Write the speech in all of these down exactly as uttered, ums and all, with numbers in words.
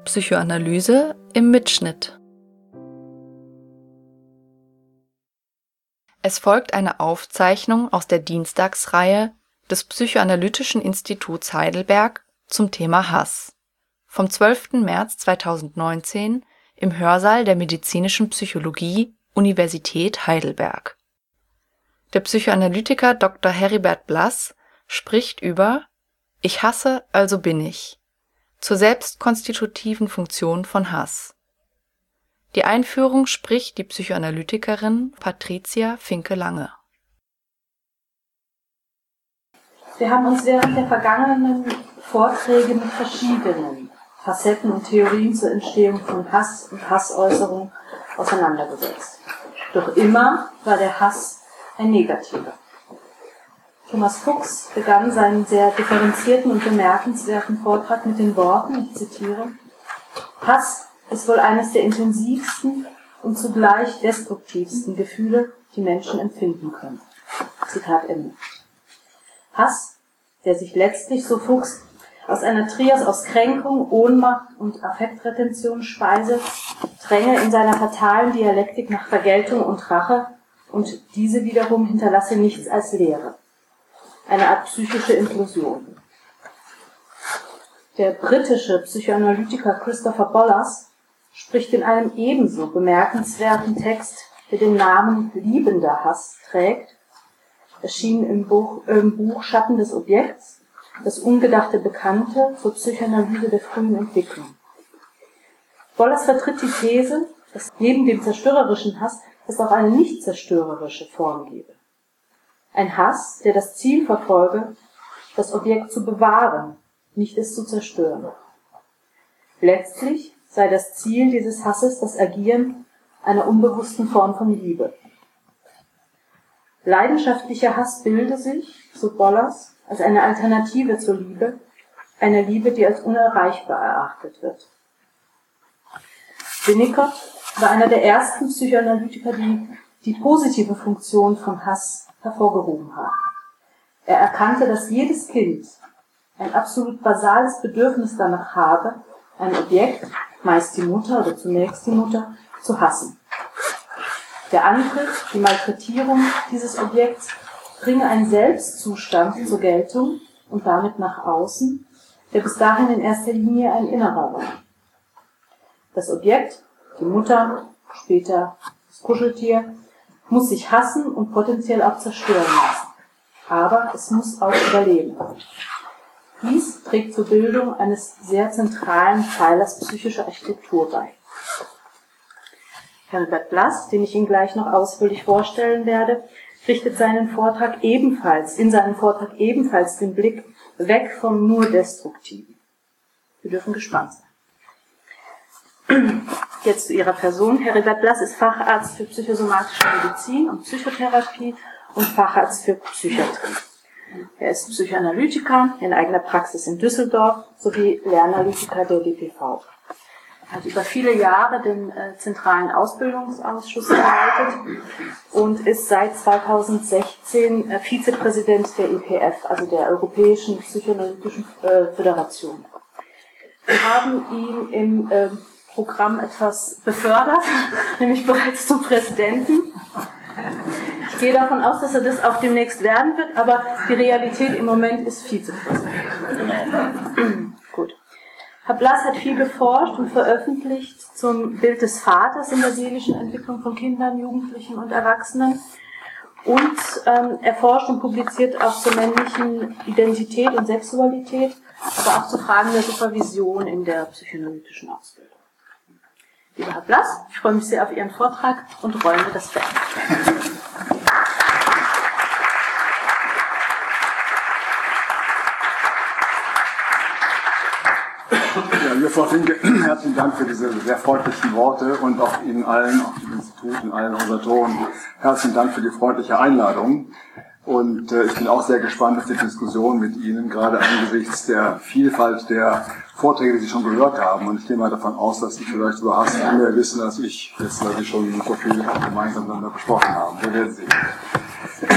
Psychoanalyse im Mitschnitt. Es folgt eine Aufzeichnung aus der Dienstagsreihe des Psychoanalytischen Instituts Heidelberg zum Thema Hass vom zwölften März zweitausendneunzehn im Hörsaal der Medizinischen Psychologie, Universität Heidelberg. Der Psychoanalytiker Doktor Heribert Blass spricht über Ich hasse, also bin ich zur selbstkonstitutiven Funktion von Hass. Die Einführung spricht die Psychoanalytikerin Patricia Finke-Lange. Wir haben uns während der vergangenen Vorträge mit verschiedenen Facetten und Theorien zur Entstehung von Hass und Hassäußerung auseinandergesetzt. Doch immer war der Hass ein negativer. Thomas Fuchs begann seinen sehr differenzierten und bemerkenswerten Vortrag mit den Worten, ich zitiere, Hass ist wohl eines der intensivsten und zugleich destruktivsten Gefühle, die Menschen empfinden können. Zitat Ende. Hass, der sich letztlich, so Fuchs, aus einer Trias aus Kränkung, Ohnmacht und Affektretention speise, dränge in seiner fatalen Dialektik nach Vergeltung und Rache und diese wiederum hinterlasse nichts als Leere. Eine Art psychische Implosion. Der britische Psychoanalytiker Christopher Bollas spricht in einem ebenso bemerkenswerten Text, der den Namen Liebender Hass trägt, erschienen im Buch, im Buch Schatten des Objekts, das ungedachte Bekannte zur Psychoanalyse der frühen Entwicklung. Bollas vertritt die These, dass neben dem zerstörerischen Hass es auch eine nicht zerstörerische Form gebe. Ein Hass, der das Ziel verfolge, das Objekt zu bewahren, nicht es zu zerstören. Letztlich sei das Ziel dieses Hasses das Agieren einer unbewussten Form von Liebe. Leidenschaftlicher Hass bilde sich, so Bollas, als eine Alternative zur Liebe, einer Liebe, die als unerreichbar erachtet wird. Winnicott war einer der ersten Psychoanalytiker, die die positive Funktion von Hass hervorgehoben haben. Er erkannte, dass jedes Kind ein absolut basales Bedürfnis danach habe, ein Objekt, meist die Mutter oder zunächst die Mutter, zu hassen. Der Angriff, die Malträtierung dieses Objekts bringe einen Selbstzustand zur Geltung und damit nach außen, der bis dahin in erster Linie ein innerer war. Das Objekt, die Mutter, später das Kuscheltier, muss sich hassen und potenziell auch zerstören lassen. Aber es muss auch überleben. Dies trägt zur Bildung eines sehr zentralen Pfeilers psychischer Architektur bei. Heribert Blass, den ich Ihnen gleich noch ausführlich vorstellen werde, richtet seinen Vortrag ebenfalls, in seinem Vortrag ebenfalls den Blick weg vom nur Destruktiven. Wir dürfen gespannt sein. Jetzt zu Ihrer Person. Heribert Blass ist Facharzt für psychosomatische Medizin und Psychotherapie und Facharzt für Psychiatrie. Er ist Psychoanalytiker in eigener Praxis in Düsseldorf sowie Lernanalytiker der D P V. Er hat über viele Jahre den äh, zentralen Ausbildungsausschuss geleitet und ist seit zweitausendsechzehn äh, Vizepräsident der E P F, also der Europäischen Psychoanalytischen äh, Föderation. Wir haben ihn im äh, Programm etwas befördert, nämlich bereits zum Präsidenten. Ich gehe davon aus, dass er das auch demnächst werden wird, aber die Realität im Moment ist Vizepräsident. Gut. Herr Blass hat viel geforscht und veröffentlicht zum Bild des Vaters in der seelischen Entwicklung von Kindern, Jugendlichen und Erwachsenen. Und ähm, er forscht und publiziert auch zur männlichen Identität und Sexualität, aber auch zu Fragen der Supervision in der psychoanalytischen Ausbildung. Lieber Herr Blass, ich freue mich sehr auf Ihren Vortrag und räume das Feld. Ja, liebe Frau Finke, herzlichen Dank für diese sehr freundlichen Worte und auch Ihnen allen, auch dem Institut und allen Organisatoren, herzlichen Dank für die freundliche Einladung. Und äh, ich bin auch sehr gespannt auf die Diskussion mit Ihnen, gerade angesichts der Vielfalt der Vorträge, die Sie schon gehört haben. Und ich gehe mal davon aus, dass Sie vielleicht über Hass viel mehr wissen als ich, jetzt, weil Sie schon so viel gemeinsam miteinander besprochen haben. Wir werden sehen.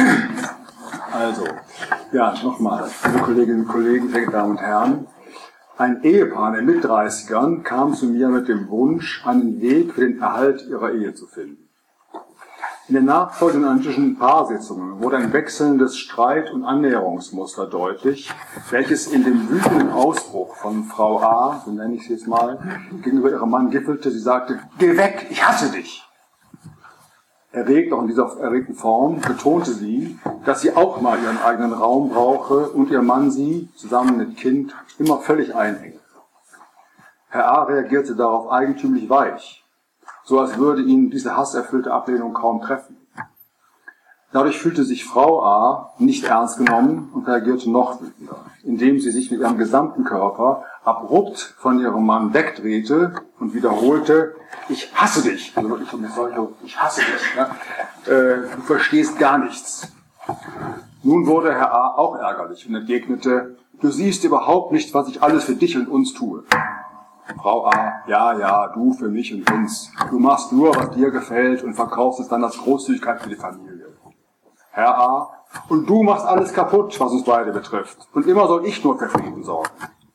Also, ja, nochmal, liebe Kolleginnen und Kollegen, sehr geehrte Damen und Herren. Ein Ehepaar in den Mitdreißigern kam zu mir mit dem Wunsch, einen Weg für den Erhalt ihrer Ehe zu finden. In den nachfolgenden analytischen Paarsitzungen wurde ein wechselndes Streit- und Annäherungsmuster deutlich, welches in dem wütenden Ausbruch von Frau A, so nenne ich sie jetzt mal, gegenüber ihrem Mann gipfelte. Sie sagte, geh weg, ich hasse dich. Erregt, auch in dieser erregten Form, betonte sie, dass sie auch mal ihren eigenen Raum brauche und ihr Mann sie, zusammen mit Kind, immer völlig einenge. Herr A reagierte darauf eigentümlich weich, so als würde ihn diese hasserfüllte Ablehnung kaum treffen. Dadurch fühlte sich Frau A nicht ernst genommen und reagierte noch wütender, indem sie sich mit ihrem gesamten Körper abrupt von ihrem Mann wegdrehte und wiederholte, ich hasse dich, also ich, ich hasse dich, ja? äh, du verstehst gar nichts. Nun wurde Herr A auch ärgerlich und entgegnete, du siehst überhaupt nicht, was ich alles für dich und uns tue. Frau A, ja, ja, du für mich und uns. Du machst nur, was dir gefällt und verkaufst es dann als Großzügigkeit für die Familie. Herr A, und du machst alles kaputt, was uns beide betrifft. Und immer soll ich nur für Frieden sorgen.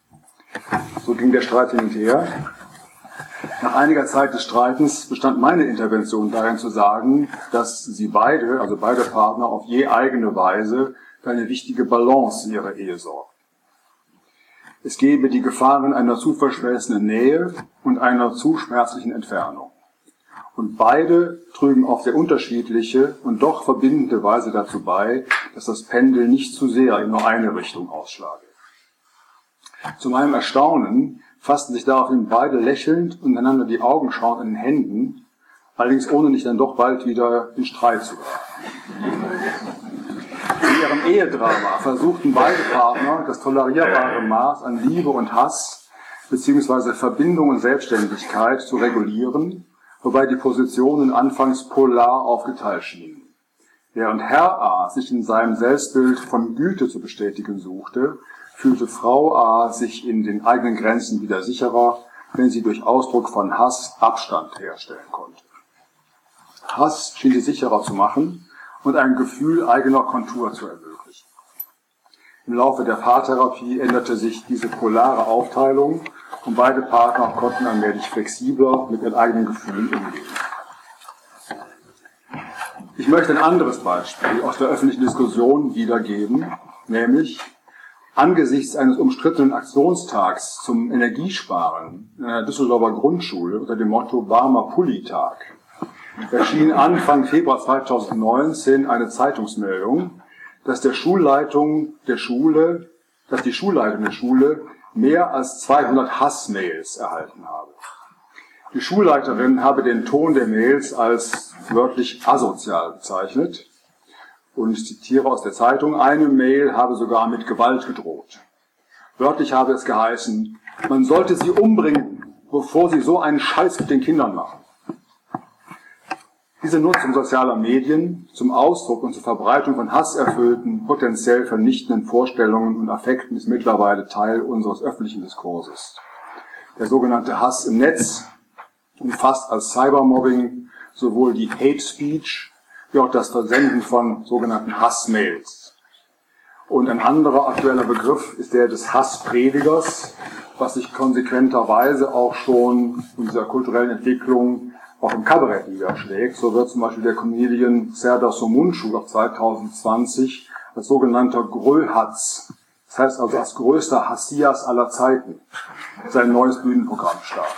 So ging der Streit hin und her. Nach einiger Zeit des Streitens bestand meine Intervention darin zu sagen, dass sie beide, also beide Partner, auf je eigene Weise für eine wichtige Balance in ihrer Ehe sorgen. Es gebe die Gefahren einer zu verschmelzenden Nähe und einer zu schmerzlichen Entfernung. Und beide trügen auf sehr unterschiedliche und doch verbindende Weise dazu bei, dass das Pendel nicht zu sehr in nur eine Richtung ausschlage. Zu meinem Erstaunen fassten sich daraufhin beide lächelnd und einander die Augen schauend an den Händen, allerdings ohne nicht dann doch bald wieder in Streit zu geraten. In ihrem Ehedrama versuchten beide Partner, das tolerierbare Maß an Liebe und Hass bzw. Verbindung und Selbstständigkeit zu regulieren, wobei die Positionen anfangs polar aufgeteilt schienen. Während Herr A. sich in seinem Selbstbild von Güte zu bestätigen suchte, fühlte Frau A. sich in den eigenen Grenzen wieder sicherer, wenn sie durch Ausdruck von Hass Abstand herstellen konnte. Hass schien sie sicherer zu machen und ein Gefühl eigener Kontur zu ermöglichen. Im Laufe der Paartherapie änderte sich diese polare Aufteilung und beide Partner konnten allmählich flexibler mit ihren eigenen Gefühlen umgehen. Ich möchte ein anderes Beispiel aus der öffentlichen Diskussion wiedergeben, nämlich angesichts eines umstrittenen Aktionstags zum Energiesparen in einer Düsseldorfer Grundschule unter dem Motto Warmer Pulli-Tag erschien Anfang Februar zweitausendneunzehn eine Zeitungsmeldung, dass der Schulleitung der Schule, dass die Schulleitung der Schule mehr als zweihundert Hassmails erhalten habe. Die Schulleiterin habe den Ton der Mails als wörtlich asozial bezeichnet und ich zitiere aus der Zeitung, eine Mail habe sogar mit Gewalt gedroht. Wörtlich habe es geheißen, man sollte sie umbringen, bevor sie so einen Scheiß mit den Kindern machen. Diese Nutzung sozialer Medien zum Ausdruck und zur Verbreitung von hasserfüllten, potenziell vernichtenden Vorstellungen und Affekten ist mittlerweile Teil unseres öffentlichen Diskurses. Der sogenannte Hass im Netz umfasst als Cybermobbing sowohl die Hate Speech wie auch das Versenden von sogenannten Hassmails. Und ein anderer aktueller Begriff ist der des Hasspredigers, was sich konsequenterweise auch schon in dieser kulturellen Entwicklung auch im Kabarett niederschlägt. So wird zum Beispiel der Comedian Serdar Somuncu auf zwanzig zwanzig als sogenannter Gröhatz, das heißt also als größter Hassias aller Zeiten, sein neues Bühnenprogramm startet.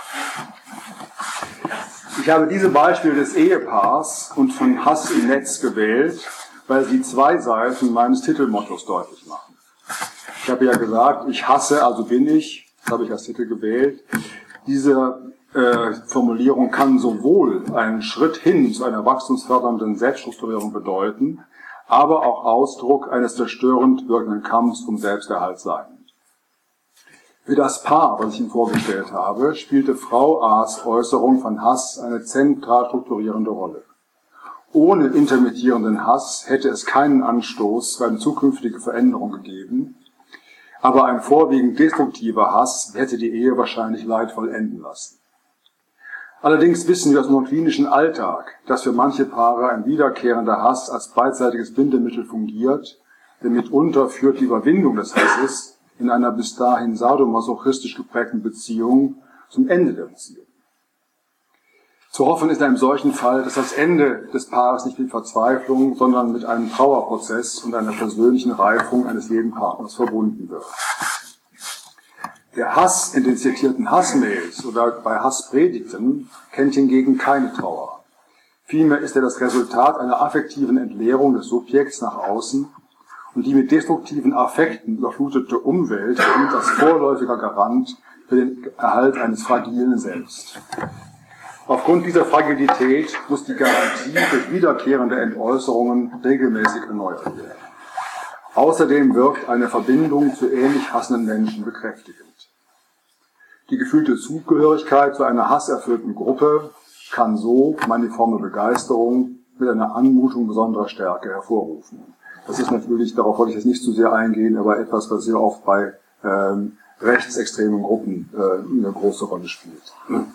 Ich habe diese Beispiele des Ehepaars und von Hass im Netz gewählt, weil sie zwei Seiten meines Titelmottos deutlich machen. Ich habe ja gesagt, ich hasse, also bin ich, das habe ich als Titel gewählt. Diese äh, Formulierung kann sowohl einen Schritt hin zu einer wachstumsfördernden Selbststrukturierung bedeuten, aber auch Ausdruck eines zerstörend wirkenden Kampfs um Selbsterhalt sein. Für das Paar, was ich Ihnen vorgestellt habe, spielte Frau A.'s Äußerung von Hass eine zentral strukturierende Rolle. Ohne intermittierenden Hass hätte es keinen Anstoß für eine zukünftige Veränderung gegeben, aber ein vorwiegend destruktiver Hass hätte die Ehe wahrscheinlich leidvoll enden lassen. Allerdings wissen wir aus unserem klinischen Alltag, dass für manche Paare ein wiederkehrender Hass als beidseitiges Bindemittel fungiert, denn mitunter führt die Überwindung des Hasses in einer bis dahin sadomasochistisch geprägten Beziehung zum Ende der Beziehung. Zu hoffen ist in einem solchen Fall, dass das Ende des Paares nicht mit Verzweiflung, sondern mit einem Trauerprozess und einer persönlichen Reifung eines jeden Partners verbunden wird. Der Hass in den zitierten Hassmails oder bei Hasspredigten kennt hingegen keine Trauer. Vielmehr ist er das Resultat einer affektiven Entleerung des Subjekts nach außen und die mit destruktiven Affekten überflutete Umwelt dient als vorläufiger Garant für den Erhalt eines fragilen Selbst. Aufgrund dieser Fragilität muss die Garantie durch wiederkehrende Entäußerungen regelmäßig erneuert werden. Außerdem wirkt eine Verbindung zu ähnlich hassenden Menschen bekräftigend. Die gefühlte Zugehörigkeit zu einer hasserfüllten Gruppe kann so maniforme Begeisterung mit einer Anmutung besonderer Stärke hervorrufen. Das ist natürlich, darauf wollte ich jetzt nicht zu sehr eingehen, aber etwas, was sehr oft bei ähm, rechtsextremen Gruppen äh, eine große Rolle spielt.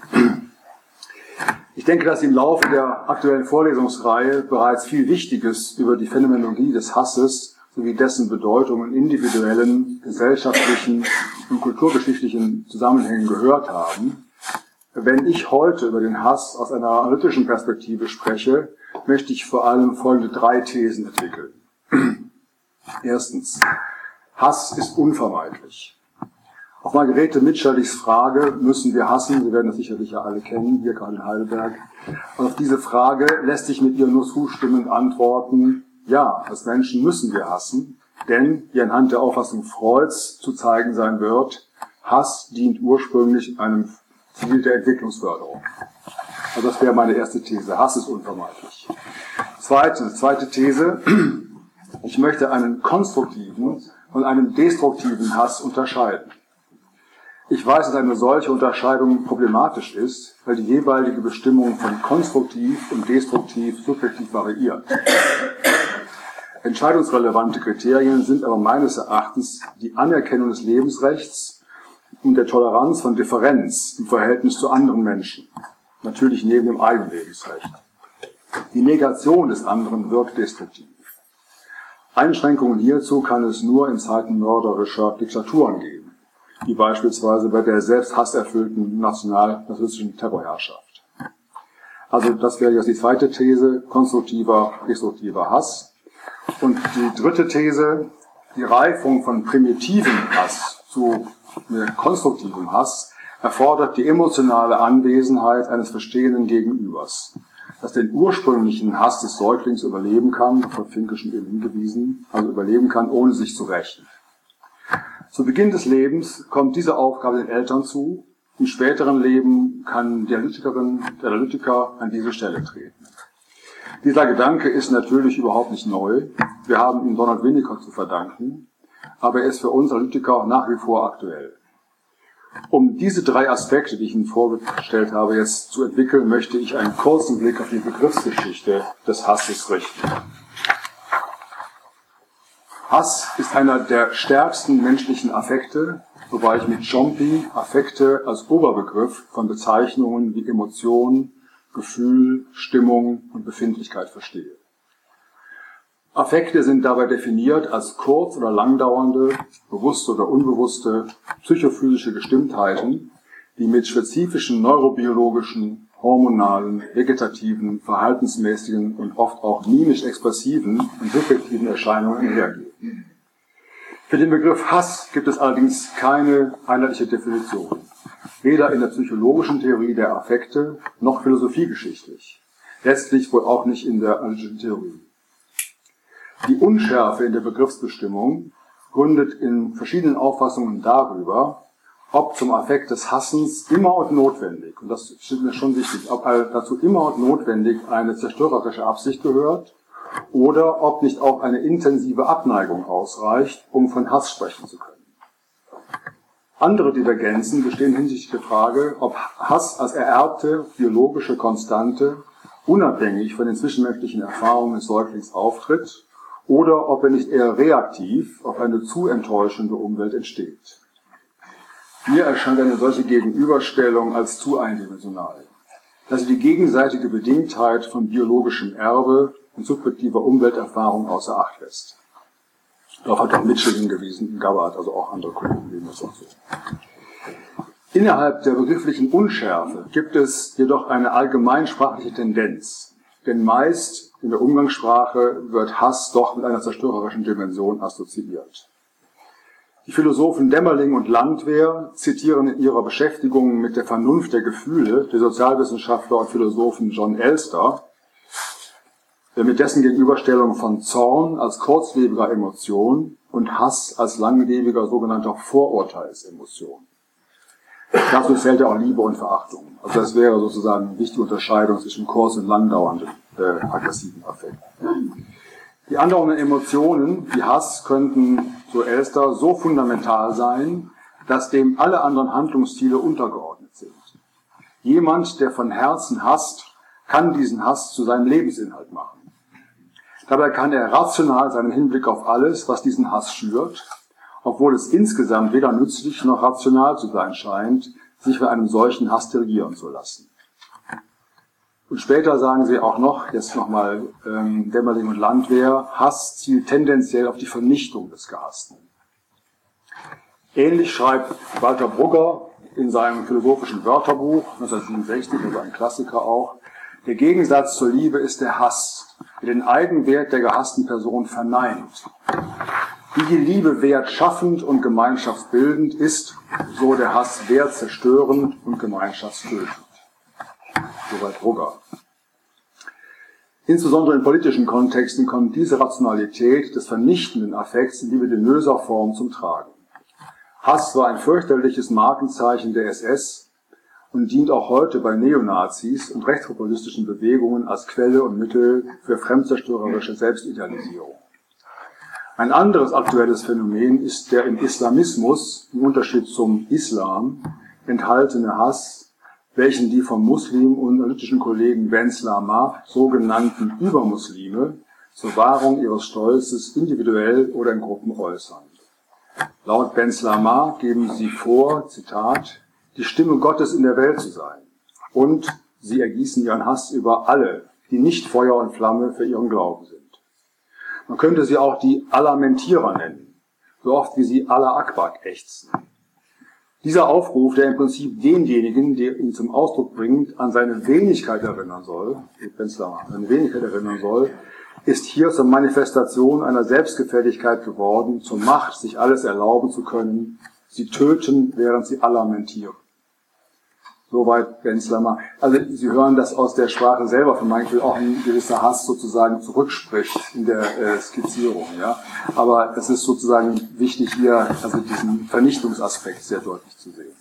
Ich denke, dass im Laufe der aktuellen Vorlesungsreihe bereits viel Wichtiges über die Phänomenologie des Hasses sowie dessen Bedeutung in individuellen, gesellschaftlichen und kulturgeschichtlichen Zusammenhängen gehört haben. Wenn ich heute über den Hass aus einer analytischen Perspektive spreche, möchte ich vor allem folgende drei Thesen entwickeln. Erstens, Hass ist unvermeidlich. Auf Margarete Mitscherlichs Frage, müssen wir hassen, Sie werden das sicherlich ja alle kennen, hier gerade in Heidelberg, und auf diese Frage lässt sich mit ihr nur zustimmend antworten, ja, als Menschen müssen wir hassen, denn, wie anhand der Auffassung Freuds zu zeigen sein wird, Hass dient ursprünglich einem Ziel der Entwicklungsförderung. Also das wäre meine erste These, Hass ist unvermeidlich. Zweitens, zweite These, ich möchte einen konstruktiven von einem destruktiven Hass unterscheiden. Ich weiß, dass eine solche Unterscheidung problematisch ist, weil die jeweilige Bestimmung von konstruktiv und destruktiv subjektiv variiert. Entscheidungsrelevante Kriterien sind aber meines Erachtens die Anerkennung des Lebensrechts und der Toleranz von Differenz im Verhältnis zu anderen Menschen, natürlich neben dem eigenen Lebensrecht. Die Negation des anderen wirkt destruktiv. Einschränkungen hierzu kann es nur in Zeiten mörderischer Diktaturen geben, wie beispielsweise bei der selbst hasserfüllten nationalnationalistischen Terrorherrschaft. Also das wäre jetzt die zweite These, konstruktiver, destruktiver Hass. Und die dritte These, die Reifung von primitivem Hass zu konstruktivem Hass erfordert die emotionale Anwesenheit eines verstehenden Gegenübers, das den ursprünglichen Hass des Säuglings überleben kann, von Finkelschen eben hingewiesen, also überleben kann, ohne sich zu rächen. Zu Beginn des Lebens kommt diese Aufgabe den Eltern zu. Im späteren Leben kann die Analytikerin, der Analytiker an diese Stelle treten. Dieser Gedanke ist natürlich überhaupt nicht neu. Wir haben ihn Donald Winnicott zu verdanken, aber er ist für uns Analytiker nach wie vor aktuell. Um diese drei Aspekte, die ich Ihnen vorgestellt habe, jetzt zu entwickeln, möchte ich einen kurzen Blick auf die Begriffsgeschichte des Hasses richten. Hass ist einer der stärksten menschlichen Affekte, wobei ich mit Ciompi Affekte als Oberbegriff von Bezeichnungen wie Emotion, Gefühl, Stimmung und Befindlichkeit verstehe. Affekte sind dabei definiert als kurz- oder langdauernde, bewusste oder unbewusste psychophysische Gestimmtheiten, die mit spezifischen neurobiologischen, hormonalen, vegetativen, verhaltensmäßigen und oft auch mimisch-expressiven und subjektiven Erscheinungen einhergehen. Für den Begriff Hass gibt es allerdings keine einheitliche Definition, weder in der psychologischen Theorie der Affekte noch philosophiegeschichtlich, letztlich wohl auch nicht in der analytischen Theorie. Die Unschärfe in der Begriffsbestimmung gründet in verschiedenen Auffassungen darüber, ob zum Affekt des Hassens immer und notwendig, und das ist mir schon wichtig, ob dazu immer und notwendig eine zerstörerische Absicht gehört oder ob nicht auch eine intensive Abneigung ausreicht, um von Hass sprechen zu können. Andere Divergenzen bestehen hinsichtlich der Frage, ob Hass als ererbte biologische Konstante unabhängig von den zwischenmenschlichen Erfahrungen des Säuglings auftritt oder ob er nicht eher reaktiv auf eine zu enttäuschende Umwelt entsteht. Mir erscheint eine solche Gegenüberstellung als zu eindimensional, dass sie die gegenseitige Bedingtheit von biologischem Erbe und subjektiver Umwelterfahrung außer Acht lässt. Darauf hat auch Mitchell hingewiesen, in Gabbard, also auch andere Kollegen leben das auch so. Innerhalb der begrifflichen Unschärfe gibt es jedoch eine allgemeinsprachliche Tendenz. Denn meist in der Umgangssprache wird Hass doch mit einer zerstörerischen Dimension assoziiert. Die Philosophen Dämmerling und Landwehr zitieren in ihrer Beschäftigung mit der Vernunft der Gefühle der Sozialwissenschaftler und Philosophen John Elster, der mit dessen Gegenüberstellung von Zorn als kurzlebiger Emotion und Hass als langlebiger sogenannter Vorurteilsemotion. Dazu zählt ja auch Liebe und Verachtung. Also das wäre sozusagen eine wichtige Unterscheidung zwischen kurz- und langdauernden äh, aggressiven Affekten. Die andauernden Emotionen, wie Hass, könnten, so Elster, so fundamental sein, dass dem alle anderen Handlungsstile untergeordnet sind. Jemand, der von Herzen hasst, kann diesen Hass zu seinem Lebensinhalt machen. Dabei kann er rational seinen Hinblick auf alles, was diesen Hass schürt, obwohl es insgesamt weder nützlich noch rational zu sein scheint, sich von einem solchen Hass dirigieren zu lassen. Und später sagen sie auch noch, jetzt nochmal ähm, Dämmerling und Landwehr, Hass zielt tendenziell auf die Vernichtung des Gehassten. Ähnlich schreibt Walter Brugger in seinem philosophischen Wörterbuch, neunzehnhundertsiebenundsechzig, also ein Klassiker auch, der Gegensatz zur Liebe ist der Hass, der den Eigenwert der gehassten Person verneint. Wie die Liebe wertschaffend und gemeinschaftsbildend ist, so der Hass wertzerstörend und gemeinschaftstötend. Soweit Brugger. Insbesondere in politischen Kontexten kommt diese Rationalität des vernichtenden Affekts in libidinöser Form zum Tragen. Hass war ein fürchterliches Markenzeichen der S S und dient auch heute bei Neonazis und rechtspopulistischen Bewegungen als Quelle und Mittel für fremdzerstörerische Selbstidealisierung. Ein anderes aktuelles Phänomen ist der im Islamismus, im Unterschied zum Islam, enthaltene Hass, welchen die vom Muslim und analytischen Kollegen Benz Lama sogenannten Übermuslime zur Wahrung ihres Stolzes individuell oder in Gruppen äußern. Laut Benz Lama geben sie vor, Zitat, die Stimme Gottes in der Welt zu sein. Und sie ergießen ihren Hass über alle, die nicht Feuer und Flamme für ihren Glauben sind. Man könnte sie auch die Allamentierer nennen, so oft wie sie Allah Akbar ächzen. Dieser Aufruf, der im Prinzip denjenigen, der ihn zum Ausdruck bringt, an seine Wenigkeit erinnern soll, an seine Wenigkeit erinnern soll, ist hier zur Manifestation einer Selbstgefälligkeit geworden, zur Macht, sich alles erlauben zu können. Sie töten, während sie lamentieren. Soweit Benz Lama. Also Sie hören, dass aus der Sprache selber von Michael auch ein gewisser Hass sozusagen zurückspricht in der äh, Skizzierung. Ja? Aber es ist sozusagen wichtig, hier also diesen Vernichtungsaspekt sehr deutlich zu sehen.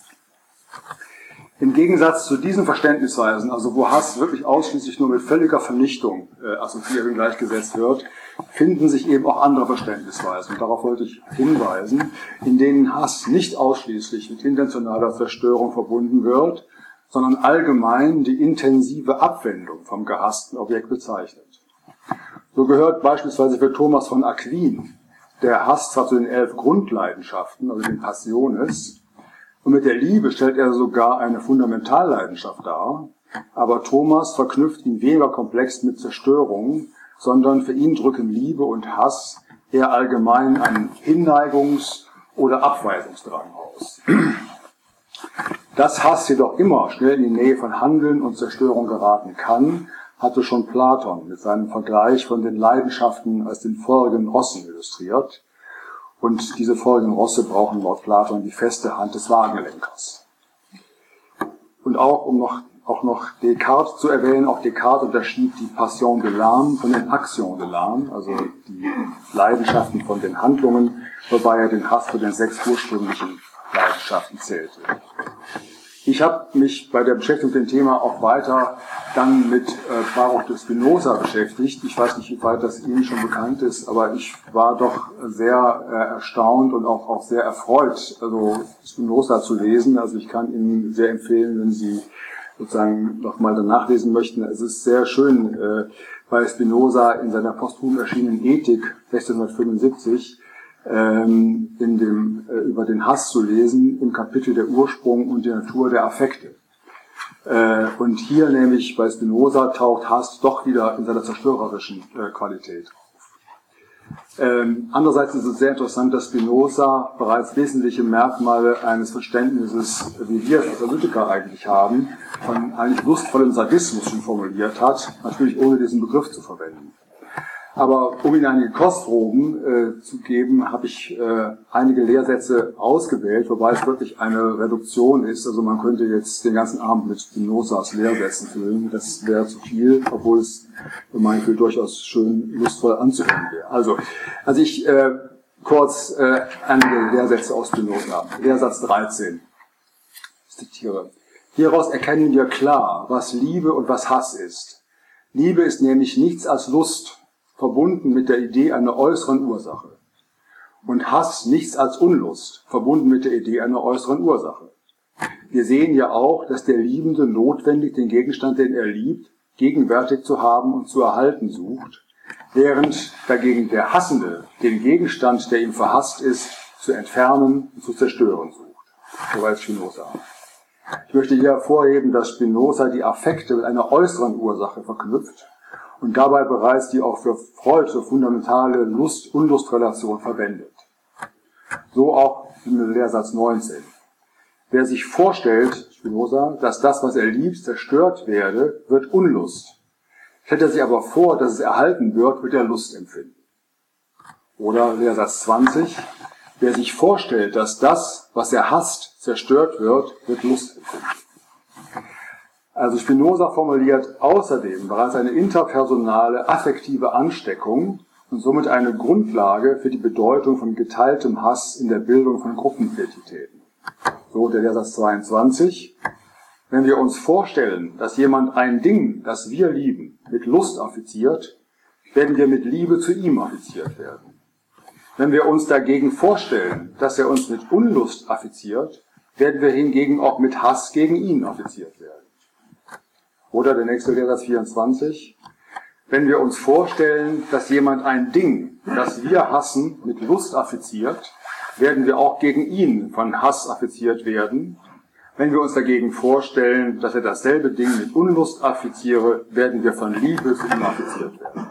Im Gegensatz zu diesen Verständnisweisen, also wo Hass wirklich ausschließlich nur mit völliger Vernichtung äh, assoziiert und gleichgesetzt wird, finden sich eben auch andere Verständnisweisen. Und darauf wollte ich hinweisen, in denen Hass nicht ausschließlich mit intentionaler Zerstörung verbunden wird, sondern allgemein die intensive Abwendung vom gehassten Objekt bezeichnet. So gehört beispielsweise für Thomas von Aquin der Hass zwar zu den elf Grundleidenschaften, also den Passiones, und mit der Liebe stellt er sogar eine Fundamentalleidenschaft dar, aber Thomas verknüpft ihn weniger komplex mit Zerstörung, sondern für ihn drücken Liebe und Hass eher allgemein einen Hinneigungs- oder Abweisungsdrang aus. Dass Hass jedoch immer schnell in die Nähe von Handeln und Zerstörung geraten kann, hatte schon Platon mit seinem Vergleich von den Leidenschaften als den feurigen Rossen illustriert. Und diese feurigen Rosse brauchen laut Platon die feste Hand des Wagenlenkers. Und auch, um noch, auch noch Descartes zu erwähnen, auch Descartes unterschied die Passion de l'âme von den Actions de l'âme, also die Leidenschaften von den Handlungen, wobei er den Hass zu den sechs ursprünglichen Leidenschaften zählte. Ich habe mich bei der Beschäftigung mit dem Thema auch weiter dann mit äh, Baruch de Spinoza beschäftigt. Ich weiß nicht, wie weit das Ihnen schon bekannt ist, aber ich war doch sehr äh, erstaunt und auch, auch sehr erfreut, also Spinoza zu lesen. Also ich kann Ihnen sehr empfehlen, wenn Sie sozusagen noch mal danach lesen möchten. Es ist sehr schön, äh, bei Spinoza in seiner posthum erschienenen Ethik sechzehnhundertfünfundsiebzig in dem, äh, über den Hass zu lesen, im Kapitel der Ursprung und die Natur der Affekte. Äh, und hier nämlich bei Spinoza taucht Hass doch wieder in seiner zerstörerischen äh, Qualität auf. Ähm, andererseits ist es sehr interessant, dass Spinoza bereits wesentliche Merkmale eines Verständnisses, wie wir als Analytiker eigentlich haben, von eigentlich lustvollem Sadismus schon formuliert hat, natürlich ohne diesen Begriff zu verwenden. Aber um Ihnen einige Kostproben äh, zu geben, habe ich äh, einige Lehrsätze ausgewählt, wobei es wirklich eine Reduktion ist. Also man könnte jetzt den ganzen Abend mit Spinozas Lehrsätzen füllen. Das wäre zu viel, obwohl es für mein Gefühl durchaus schön lustvoll anzuhören wäre. Also, also ich äh, kurz äh, einige Lehrsätze aus Spinoza. Lehrsatz dreizehn. Ich zitiere. Hieraus erkennen wir klar, was Liebe und was Hass ist. Liebe ist nämlich nichts als Lust, verbunden mit der Idee einer äußeren Ursache. Und Hass nichts als Unlust, verbunden mit der Idee einer äußeren Ursache. Wir sehen ja auch, dass der Liebende notwendig den Gegenstand, den er liebt, gegenwärtig zu haben und zu erhalten sucht, während dagegen der Hassende den Gegenstand, der ihm verhasst ist, zu entfernen und zu zerstören sucht. Soweit Spinoza. Ich möchte hier hervorheben, dass Spinoza die Affekte mit einer äußeren Ursache verknüpft und dabei bereits die auch für Freud so fundamentale Lust-Unlust-Relation verwendet. So auch im Lehrsatz neunzehn. Wer sich vorstellt, Spinoza, dass das, was er liebt, zerstört werde, wird Unlust. Stellt er sich aber vor, dass es erhalten wird, wird er Lust empfinden. Oder Lehrsatz zwanzig. Wer sich vorstellt, dass das, was er hasst, zerstört wird, wird Lust empfinden. Also Spinoza formuliert außerdem bereits eine interpersonale, affektive Ansteckung und somit eine Grundlage für die Bedeutung von geteiltem Hass in der Bildung von Gruppenidentitäten. So der Lehrsatz zweiundzwanzig. Wenn wir uns vorstellen, dass jemand ein Ding, das wir lieben, mit Lust affiziert, werden wir mit Liebe zu ihm affiziert werden. Wenn wir uns dagegen vorstellen, dass er uns mit Unlust affiziert, werden wir hingegen auch mit Hass gegen ihn affiziert werden. Oder der nächste Lehrsatz vierundzwanzig. Wenn wir uns vorstellen, dass jemand ein Ding, das wir hassen, mit Lust affiziert, werden wir auch gegen ihn von Hass affiziert werden. Wenn wir uns dagegen vorstellen, dass er dasselbe Ding mit Unlust affiziere, werden wir von Liebe zu ihm affiziert werden.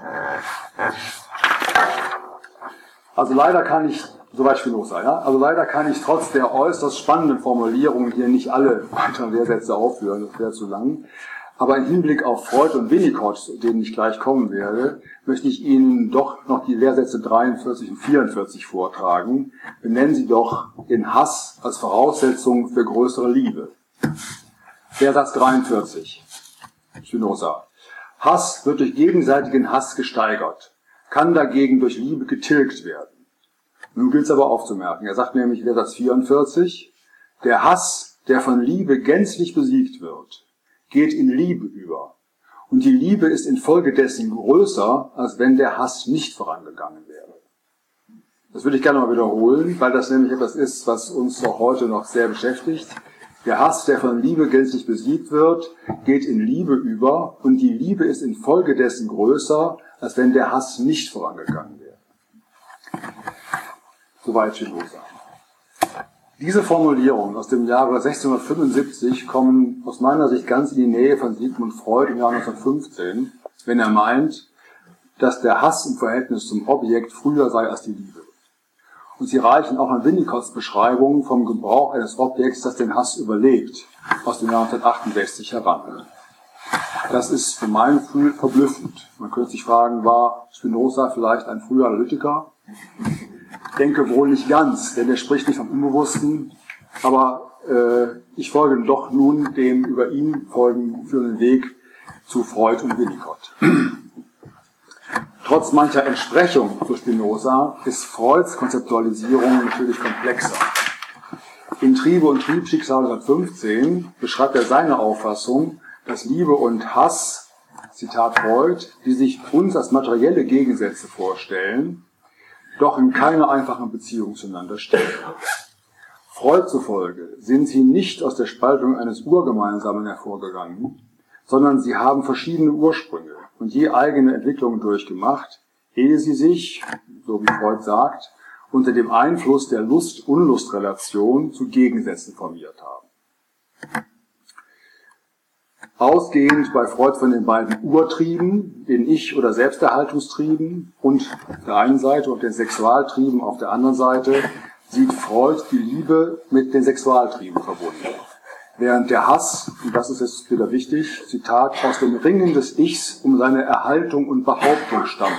Also leider kann ich, soweit Spinoza, ja, also leider kann ich trotz der äußerst spannenden Formulierungen hier nicht alle weiteren Lehrsätze aufführen, das wäre zu lang. Aber im Hinblick auf Freud und Winnicott, zu denen ich gleich kommen werde, möchte ich Ihnen doch noch die Lehrsätze dreiundvierzig und vierundvierzig vortragen. Benennen Sie doch den Hass als Voraussetzung für größere Liebe. Lehrsatz dreiundvierzig, Spinoza. Hass wird durch gegenseitigen Hass gesteigert, kann dagegen durch Liebe getilgt werden. Nun gilt es aber aufzumerken. Er sagt nämlich in Lehrsatz vierundvierzig, der Hass, der von Liebe gänzlich besiegt wird, geht in Liebe über. Und die Liebe ist infolgedessen größer, als wenn der Hass nicht vorangegangen wäre. Das würde ich gerne mal wiederholen, weil das nämlich etwas ist, was uns auch heute noch sehr beschäftigt. Der Hass, der von Liebe gänzlich besiegt wird, geht in Liebe über und die Liebe ist infolgedessen größer, als wenn der Hass nicht vorangegangen wäre. Soweit Spinoza. Diese Formulierungen aus dem Jahre sechzehnhundertfünfundsiebzig kommen aus meiner Sicht ganz in die Nähe von Sigmund Freud im Jahr neunzehnhundertfünfzehn, wenn er meint, dass der Hass im Verhältnis zum Objekt früher sei als die Liebe. Und sie reichen auch an Winnicotts Beschreibung vom Gebrauch eines Objekts, das den Hass überlebt, aus dem Jahr neunzehnhundertachtundsechzig heran. Das ist für mein Gefühl verblüffend. Man könnte sich fragen, war Spinoza vielleicht ein früher Analytiker? Ich denke wohl nicht ganz, denn er spricht nicht vom Unbewussten, aber äh, ich folge doch nun dem über ihn folgenden führenden Weg zu Freud und Winnicott. Trotz mancher Entsprechung zu Spinoza ist Freuds Konzeptualisierung natürlich komplexer. In Triebe und Triebschicksal neunzehnhundertfünfzehn beschreibt er seine Auffassung, dass Liebe und Hass, Zitat Freud, die sich uns als materielle Gegensätze vorstellen, doch in keiner einfachen Beziehung zueinander stehen. Freud zufolge sind sie nicht aus der Spaltung eines Urgemeinsamen hervorgegangen, sondern sie haben verschiedene Ursprünge und je eigene Entwicklungen durchgemacht, ehe sie sich, so wie Freud sagt, unter dem Einfluss der Lust-Unlust-Relation zu Gegensätzen formiert haben. Ausgehend bei Freud von den beiden Urtrieben, den Ich- oder Selbsterhaltungstrieben und auf der einen Seite und den Sexualtrieben auf der anderen Seite, sieht Freud die Liebe mit den Sexualtrieben verbunden. Während der Hass, und das ist jetzt wieder wichtig, Zitat, aus dem Ringen des Ichs um seine Erhaltung und Behauptung stamme.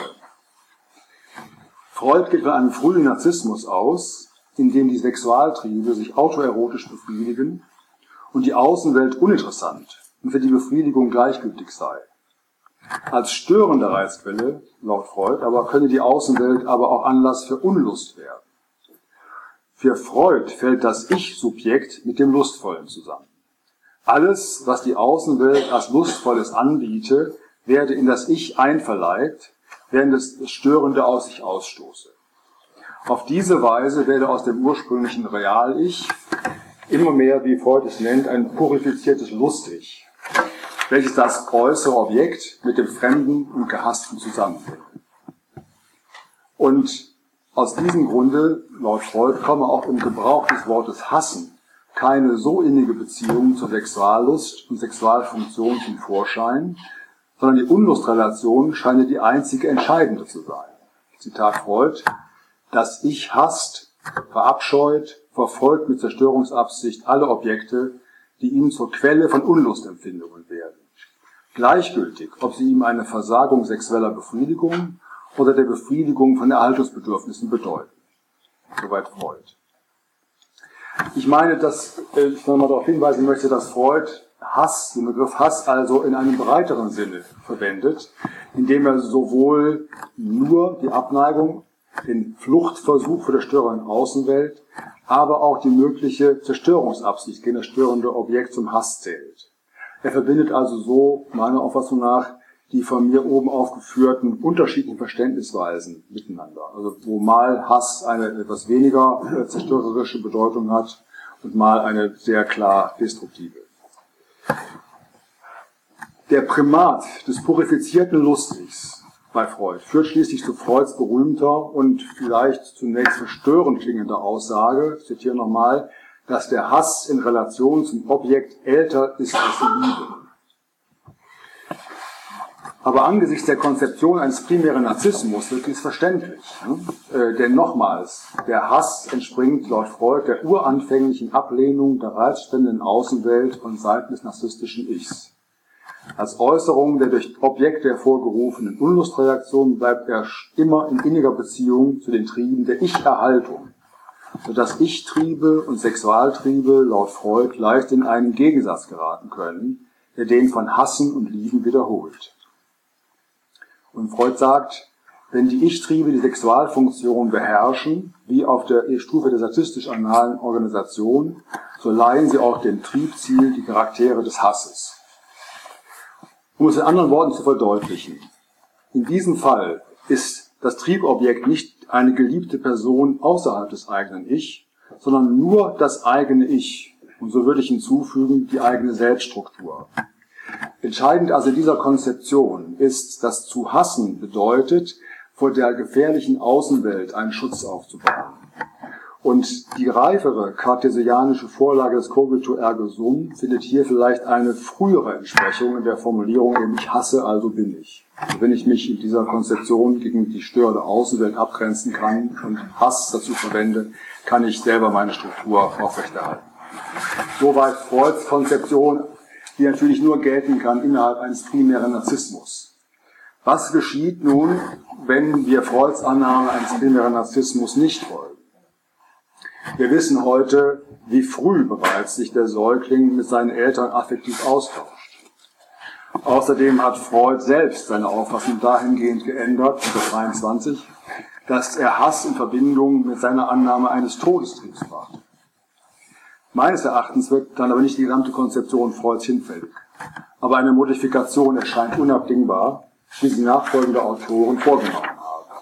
Freud geht von einem frühen Narzissmus aus, in dem die Sexualtriebe sich autoerotisch befriedigen und die Außenwelt uninteressant und für die Befriedigung gleichgültig sei. Als störende Reizquelle, laut Freud, aber könne die Außenwelt aber auch Anlass für Unlust werden. Für Freud fällt das Ich-Subjekt mit dem Lustvollen zusammen. Alles, was die Außenwelt als Lustvolles anbiete, werde in das Ich einverleibt, während es das Störende aus sich ausstoße. Auf diese Weise werde aus dem ursprünglichen Real-Ich immer mehr, wie Freud es nennt, ein purifiziertes Lust-Ich, welches das äußere Objekt mit dem Fremden und Gehassten zusammenbringt. Und aus diesem Grunde, laut Freud, komme auch im Gebrauch des Wortes hassen keine so innige Beziehung zur Sexuallust und Sexualfunktion zum Vorschein, sondern die Unlustrelation scheine die einzige entscheidende zu sein. Zitat Freud: Das Ich hasst, verabscheut, verfolgt mit Zerstörungsabsicht alle Objekte, die ihm zur Quelle von Unlustempfindungen werden. Gleichgültig, ob sie ihm eine Versagung sexueller Befriedigung oder der Befriedigung von Erhaltungsbedürfnissen bedeuten. Soweit Freud. Ich meine, dass ich noch mal darauf hinweisen möchte, dass Freud Hass, den Begriff Hass also in einem breiteren Sinne verwendet, indem er sowohl nur die Abneigung, den Fluchtversuch vor der störenden Außenwelt, aber auch die mögliche Zerstörungsabsicht gegen das störende Objekt zum Hass zählt. Er verbindet also so, meiner Auffassung nach, die von mir oben aufgeführten unterschiedlichen Verständnisweisen miteinander. Also wo mal Hass eine etwas weniger äh, zerstörerische Bedeutung hat und mal eine sehr klar destruktive. Der Primat des purifizierten Lustigs bei Freud führt schließlich zu Freuds berühmter und vielleicht zunächst verstörend klingender Aussage, ich zitiere nochmal, dass der Hass in Relation zum Objekt älter ist als die Liebe. Aber angesichts der Konzeption eines primären Narzissmus wird dies verständlich. Äh, denn nochmals, der Hass entspringt laut Freud der uranfänglichen Ablehnung der reizspendenden Außenwelt und Seiten des narzisstischen Ichs. Als Äußerung der durch Objekte hervorgerufenen Unlustreaktion bleibt er immer in inniger Beziehung zu den Trieben der Ich-Erhaltung, sodass Ich-Triebe und Sexualtriebe laut Freud leicht in einen Gegensatz geraten können, der den von Hassen und Lieben wiederholt. Und Freud sagt, wenn die Ich-Triebe die Sexualfunktion beherrschen, wie auf der Stufe der statistisch-analen Organisation, so leihen sie auch dem Triebziel die Charaktere des Hasses. Um es in anderen Worten zu verdeutlichen, in diesem Fall ist das Triebobjekt nicht eine geliebte Person außerhalb des eigenen Ich, sondern nur das eigene Ich. Und so würde ich hinzufügen, die eigene Selbststruktur. Entscheidend also in dieser Konzeption ist, dass zu hassen bedeutet, vor der gefährlichen Außenwelt einen Schutz aufzubauen. Und die reifere kartesianische Vorlage des Cogito ergo sum findet hier vielleicht eine frühere Entsprechung in der Formulierung, eben ich hasse, also bin ich. Also wenn ich mich in dieser Konzeption gegen die störende Außenwelt abgrenzen kann und Hass dazu verwende, kann ich selber meine Struktur aufrechterhalten. Soweit Freuds Konzeption, die natürlich nur gelten kann innerhalb eines primären Narzissmus. Was geschieht nun, wenn wir Freuds Annahme eines primären Narzissmus nicht folgen? Wir wissen heute, wie früh bereits sich der Säugling mit seinen Eltern affektiv austauscht. Außerdem hat Freud selbst seine Auffassung dahingehend geändert, unter dreiundzwanzig, dass er Hass in Verbindung mit seiner Annahme eines Todestriebs brachte. Meines Erachtens wird dann aber nicht die gesamte Konzeption Freuds hinfällig. Aber eine Modifikation erscheint unabdingbar, wie sie nachfolgende Autoren vorgenommen haben.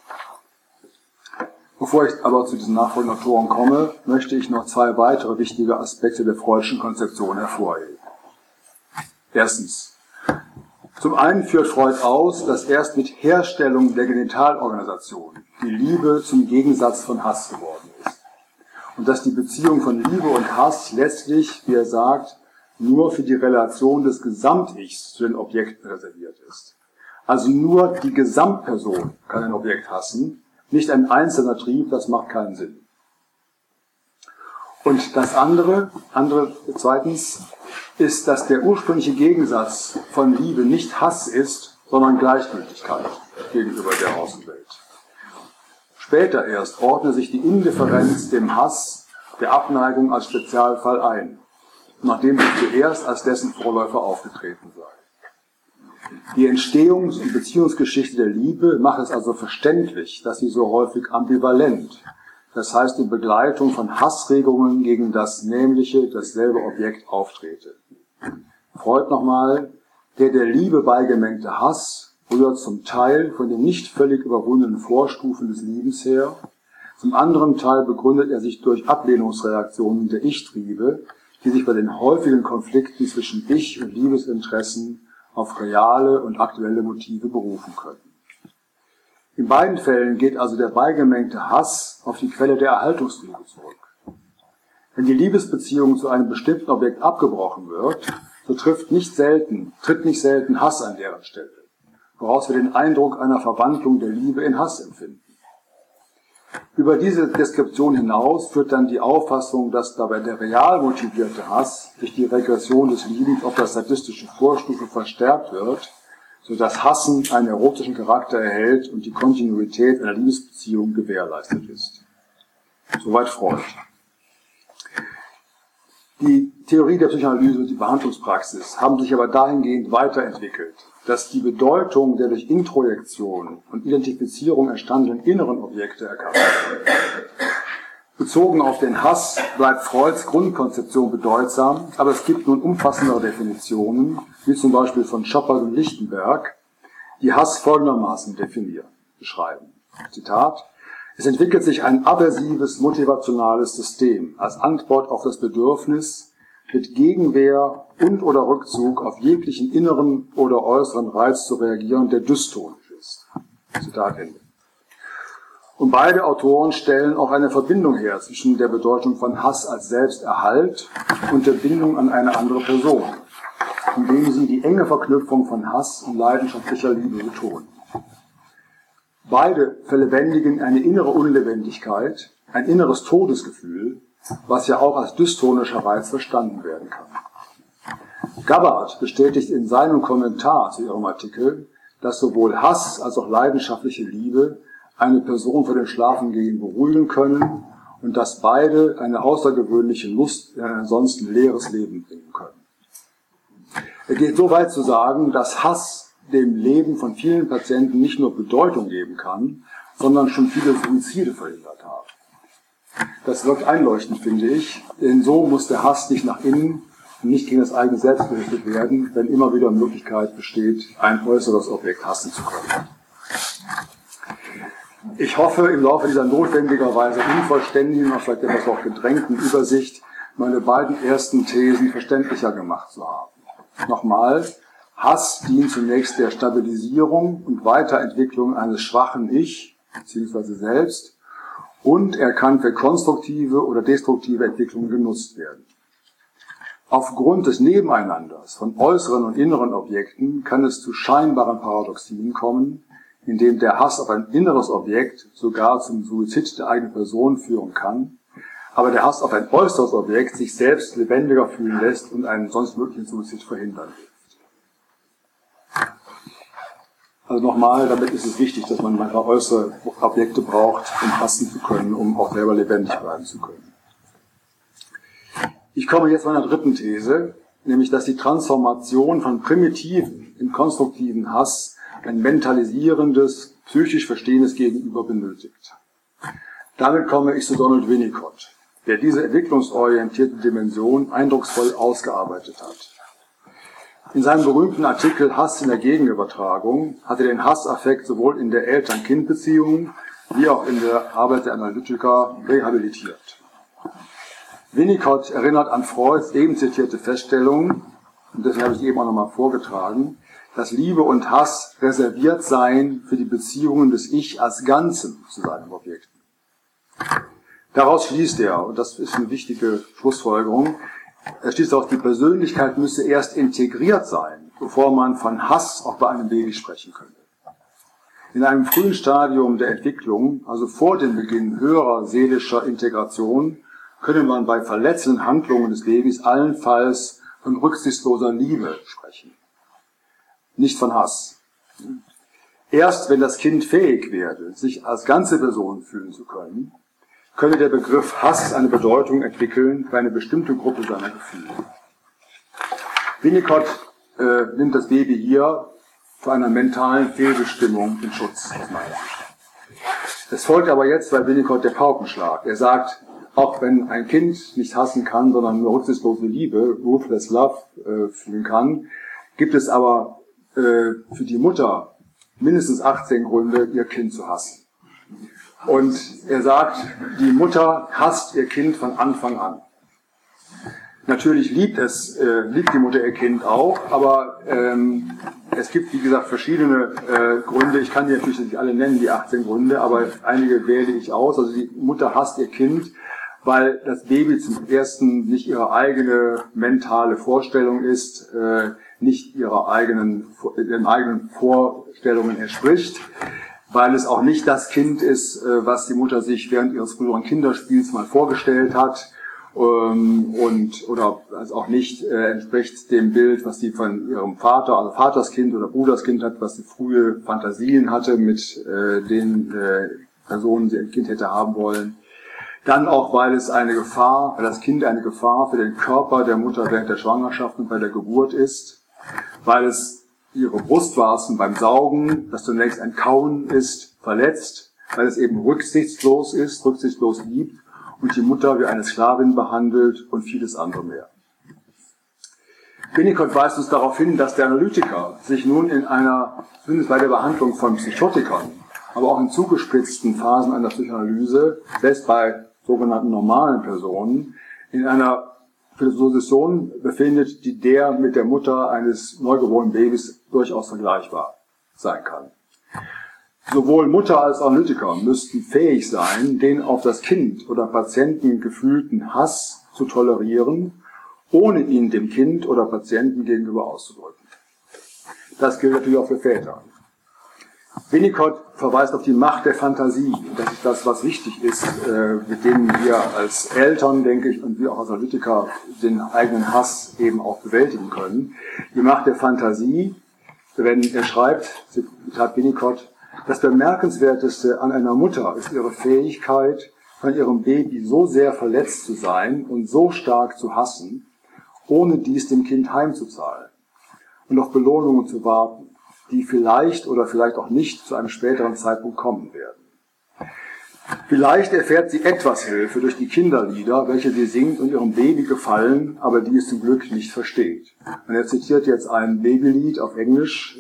Bevor ich aber zu diesen nachfolgenden Autoren komme, möchte ich noch zwei weitere wichtige Aspekte der Freudschen Konzeption hervorheben. Erstens. Zum einen führt Freud aus, dass erst mit Herstellung der Genitalorganisation die Liebe zum Gegensatz von Hass geworden ist. Und dass die Beziehung von Liebe und Hass letztlich, wie er sagt, nur für die Relation des Gesamt-Ichs zu den Objekten reserviert ist. Also nur die Gesamtperson kann ein Objekt hassen, nicht ein einzelner Trieb, das macht keinen Sinn. Und das andere, andere zweitens, ist, dass der ursprüngliche Gegensatz von Liebe nicht Hass ist, sondern Gleichgültigkeit gegenüber der Außenwelt. Später erst ordne sich die Indifferenz dem Hass, der Abneigung als Spezialfall ein, nachdem sie zuerst als dessen Vorläufer aufgetreten sei. Die Entstehungs- und Beziehungsgeschichte der Liebe macht es also verständlich, dass sie so häufig ambivalent, das heißt in Begleitung von Hassregungen gegen das nämliche, dasselbe Objekt auftrete. Freud nochmal, der der Liebe beigemengte Hass rührt zum Teil von den nicht völlig überwundenen Vorstufen des Liebens her, zum anderen Teil begründet er sich durch Ablehnungsreaktionen der Ich-Triebe, die sich bei den häufigen Konflikten zwischen Ich- und Liebesinteressen auf reale und aktuelle Motive berufen können. In beiden Fällen geht also der beigemengte Hass auf die Quelle der Erhaltungstriebe zurück. Wenn die Liebesbeziehung zu einem bestimmten Objekt abgebrochen wird, so trifft nicht selten, tritt nicht selten Hass an deren Stelle, woraus wir den Eindruck einer Verwandlung der Liebe in Hass empfinden. Über diese Deskription hinaus führt dann die Auffassung, dass dabei der real motivierte Hass durch die Regression des Liebens auf das sadistische Vorstufe verstärkt wird, sodass Hassen einen erotischen Charakter erhält und die Kontinuität einer Liebesbeziehung gewährleistet ist. Soweit Freud. Die Theorie der Psychoanalyse und die Behandlungspraxis haben sich aber dahingehend weiterentwickelt, dass die Bedeutung der durch Introjektion und Identifizierung entstandenen inneren Objekte erkannt wird. Bezogen auf den Hass bleibt Freuds Grundkonzeption bedeutsam, aber es gibt nun umfassendere Definitionen, wie zum Beispiel von Schoppert und Lichtenberg, die Hass folgendermaßen definieren, beschreiben. Zitat: Es entwickelt sich ein aversives, motivationales System als Antwort auf das Bedürfnis, mit Gegenwehr und oder Rückzug auf jeglichen inneren oder äußeren Reiz zu reagieren, der dystonisch ist. Zitat Ende. Und beide Autoren stellen auch eine Verbindung her zwischen der Bedeutung von Hass als Selbsterhalt und der Bindung an eine andere Person, indem sie die enge Verknüpfung von Hass und leidenschaftlicher Liebe betonen. Beide verlebendigen eine innere Unlebendigkeit, ein inneres Todesgefühl, was ja auch als dystonischer Reiz verstanden werden kann. Gabbard bestätigt in seinem Kommentar zu ihrem Artikel, dass sowohl Hass als auch leidenschaftliche Liebe eine Person vor dem Schlafengehen beruhigen können und dass beide eine außergewöhnliche Lust in ein ansonsten leeres Leben bringen können. Er geht so weit zu sagen, dass Hass dem Leben von vielen Patienten nicht nur Bedeutung geben kann, sondern schon viele Suizide verhindert haben. Das wirkt einleuchtend, finde ich, denn so muss der Hass nicht nach innen und nicht gegen das eigene Selbst gerichtet werden, wenn immer wieder Möglichkeit besteht, ein äußeres Objekt hassen zu können. Ich hoffe, im Laufe dieser notwendigerweise unvollständigen und vielleicht etwas auch gedrängten Übersicht meine beiden ersten Thesen verständlicher gemacht zu haben. Nochmal, Hass dient zunächst der Stabilisierung und Weiterentwicklung eines schwachen Ich, beziehungsweise Selbst, und er kann für konstruktive oder destruktive Entwicklungen genutzt werden. Aufgrund des Nebeneinanders von äußeren und inneren Objekten kann es zu scheinbaren Paradoxien kommen, in dem der Hass auf ein inneres Objekt sogar zum Suizid der eigenen Person führen kann, aber der Hass auf ein äußeres Objekt sich selbst lebendiger fühlen lässt und einen sonst möglichen Suizid verhindern hilft. Also nochmal, damit ist es wichtig, dass man manchmal äußere Objekte braucht, um hassen zu können, um auch selber lebendig bleiben zu können. Ich komme jetzt zu einer dritten These, nämlich dass die Transformation von primitiven in konstruktiven Hass ein mentalisierendes, psychisch verstehendes Gegenüber benötigt. Damit komme ich zu Donald Winnicott, der diese entwicklungsorientierte Dimension eindrucksvoll ausgearbeitet hat. In seinem berühmten Artikel Hass in der Gegenübertragung hat er den Hassaffekt sowohl in der Eltern-Kind-Beziehung wie auch in der Arbeit der Analytiker rehabilitiert. Winnicott erinnert an Freuds eben zitierte Feststellung, und deswegen habe ich die eben auch nochmal vorgetragen, dass Liebe und Hass reserviert seien für die Beziehungen des Ich als Ganzem zu seinen Objekten. Daraus schließt er, und das ist eine wichtige Schlussfolgerung, Es steht auch, die Persönlichkeit müsse erst integriert sein, bevor man von Hass auch bei einem Baby sprechen könnte. In einem frühen Stadium der Entwicklung, also vor dem Beginn höherer seelischer Integration, könne man bei verletzenden Handlungen des Babys allenfalls von rücksichtsloser Liebe sprechen, nicht von Hass. Erst wenn das Kind fähig werde, sich als ganze Person fühlen zu können, könne der Begriff Hass eine Bedeutung entwickeln für eine bestimmte Gruppe seiner Gefühle. Winnicott äh, nimmt das Baby hier vor einer mentalen Fehlbestimmung in Schutz, aus meiner Sicht. Es folgt aber jetzt bei Winnicott der Paukenschlag. Er sagt, auch wenn ein Kind nicht hassen kann, sondern nur rücksichtslose Liebe, ruthless love, äh, fühlen kann, gibt es aber äh, für die Mutter mindestens achtzehn Gründe, ihr Kind zu hassen. Und er sagt, die Mutter hasst ihr Kind von Anfang an. Natürlich liebt es, äh, liebt die Mutter ihr Kind auch, aber ähm, es gibt, wie gesagt, verschiedene äh, Gründe. Ich kann die natürlich nicht alle nennen, die achtzehn Gründe, aber einige wähle ich aus. Also die Mutter hasst ihr Kind, weil das Baby zum ersten nicht ihre eigene mentale Vorstellung ist, äh, nicht ihrer eigenen, ihren eigenen Vorstellungen entspricht, weil es auch nicht das Kind ist, was die Mutter sich während ihres früheren Kinderspiels mal vorgestellt hat, und oder also auch nicht entspricht dem Bild, was sie von ihrem Vater, also Vaterskind oder Bruderskind hat, was sie frühe Fantasien hatte mit den Personen, die ein Kind hätte haben wollen. Dann auch, weil es eine Gefahr, weil das Kind eine Gefahr für den Körper der Mutter während der Schwangerschaft und bei der Geburt ist, weil es ihre Brustwarzen beim Saugen, das zunächst ein Kauen ist, verletzt, weil es eben rücksichtslos ist, rücksichtslos liebt und die Mutter wie eine Sklavin behandelt und vieles andere mehr. Winnicott weist uns darauf hin, dass der Analytiker sich nun in einer, zumindest bei der Behandlung von Psychotikern, aber auch in zugespitzten Phasen einer Psychoanalyse, selbst bei sogenannten normalen Personen, in einer Position befindet, die der mit der Mutter eines neugeborenen Babys durchaus vergleichbar sein kann. Sowohl Mutter als auch Analytiker müssten fähig sein, den auf das Kind oder Patienten gefühlten Hass zu tolerieren, ohne ihn dem Kind oder Patienten gegenüber auszudrücken. Das gilt natürlich auch für Väter. Winnicott verweist auf die Macht der Fantasie. Das ist das, was wichtig ist, äh, mit dem wir als Eltern, denke ich, und wir auch als Analytiker den eigenen Hass eben auch bewältigen können. Die Macht der Fantasie, wenn er schreibt, Zitat Winnicott, das Bemerkenswerteste an einer Mutter ist ihre Fähigkeit, von ihrem Baby so sehr verletzt zu sein und so stark zu hassen, ohne dies dem Kind heimzuzahlen und auf Belohnungen zu warten, die vielleicht oder vielleicht auch nicht zu einem späteren Zeitpunkt kommen werden. Vielleicht erfährt sie etwas Hilfe durch die Kinderlieder, welche sie singt und ihrem Baby gefallen, aber die es zum Glück nicht versteht. Und er zitiert jetzt ein Babylied auf Englisch,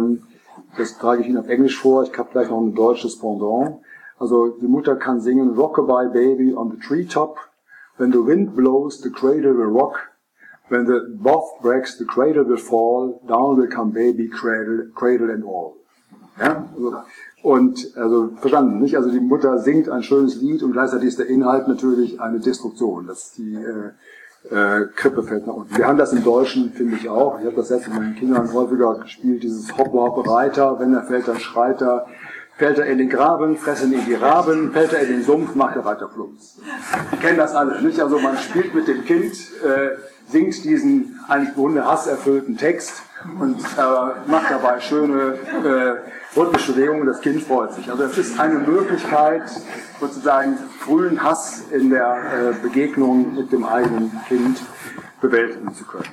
das trage ich Ihnen auf Englisch vor, ich habe gleich noch ein deutsches Pendant. Also die Mutter kann singen, Rockabye Baby on the treetop, when the wind blows, the cradle will rock, when the bough breaks, the cradle will fall, down will come baby, cradle, cradle and all. Ja? Also, und, also, verstanden, nicht? Also die Mutter singt ein schönes Lied und gleichzeitig ist der Inhalt natürlich eine Destruktion. Das ist die, äh, äh, Krippe fällt nach unten. Wir haben das im Deutschen, finde ich auch. Ich habe das selbst mit meinen Kindern häufiger gespielt, dieses Hoppe, Hoppe, Reiter, wenn er fällt, dann schreit er, fällt er in den Graben, fressen ihn die Raben, fällt er in den Sumpf, macht der Reiter Plumps. Ich kenne das alle, nicht? Also man spielt mit dem Kind, äh, singt diesen eigentlich im Grunde hasserfüllten Text und äh, macht dabei schöne äh, rhythmische Bewegungen, das Kind freut sich. Also es ist eine Möglichkeit, sozusagen frühen Hass in der äh, Begegnung mit dem eigenen Kind bewältigen zu können.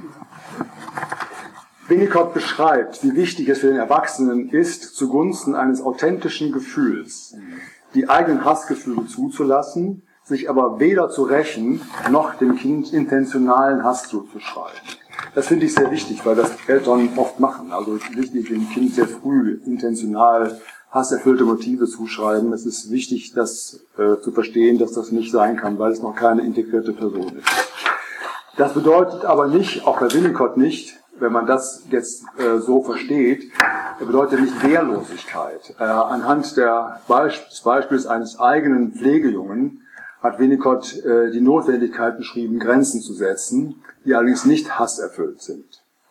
Winnicott beschreibt, wie wichtig es für den Erwachsenen ist, zugunsten eines authentischen Gefühls die eigenen Hassgefühle zuzulassen, sich aber weder zu rächen, noch dem Kind intentionalen Hass zuzuschreiben. Das finde ich sehr wichtig, weil das Eltern oft machen. Also es ist wichtig, dem Kind sehr früh intentional hasserfüllte Motive zuschreiben. Es ist wichtig, das äh, zu verstehen, dass das nicht sein kann, weil es noch keine integrierte Person ist. Das bedeutet aber nicht, auch bei Winnicott nicht, wenn man das jetzt äh, so versteht, bedeutet nicht Wehrlosigkeit. Äh, anhand der Beisp des Beispiels eines eigenen Pflegejungen hat Winnicott äh, die Notwendigkeit beschrieben, Grenzen zu setzen, die allerdings nicht hasserfüllt sind.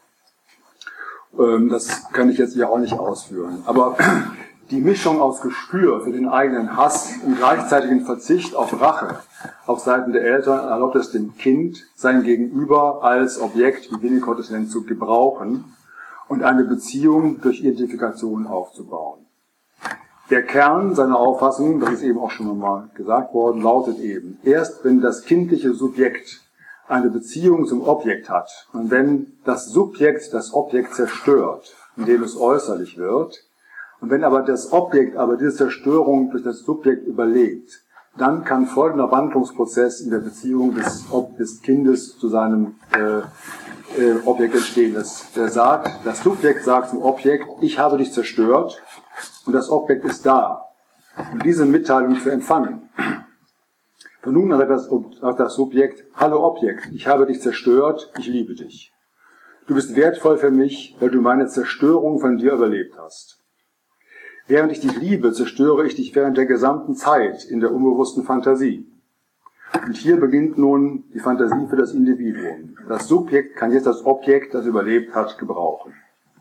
Ähm, das kann ich jetzt hier auch nicht ausführen. Aber die Mischung aus Gespür für den eigenen Hass und gleichzeitigen Verzicht auf Rache auf Seiten der Eltern erlaubt es dem Kind, sein Gegenüber als Objekt, wie Winnicott es nennt, zu gebrauchen und eine Beziehung durch Identifikation aufzubauen. Der Kern seiner Auffassung, das ist eben auch schon mal gesagt worden, lautet eben, erst wenn das kindliche Subjekt eine Beziehung zum Objekt hat und wenn das Subjekt das Objekt zerstört, indem es äußerlich wird, und wenn aber das Objekt aber diese Zerstörung durch das Subjekt überlebt, dann kann folgender Wandlungsprozess in der Beziehung des, des Kindes zu seinem äh, äh, Objekt entstehen. Das, der sagt, das Subjekt sagt zum Objekt, ich habe dich zerstört, und das Objekt ist da, um diese Mitteilung zu empfangen. Von nun an sagt das, sagt das Subjekt, hallo Objekt, ich habe dich zerstört, ich liebe dich. Du bist wertvoll für mich, weil du meine Zerstörung von dir überlebt hast. Während ich dich liebe, zerstöre ich dich während der gesamten Zeit in der unbewussten Fantasie. Und hier beginnt nun die Fantasie für das Individuum. Das Subjekt kann jetzt das Objekt, das überlebt hat, gebrauchen.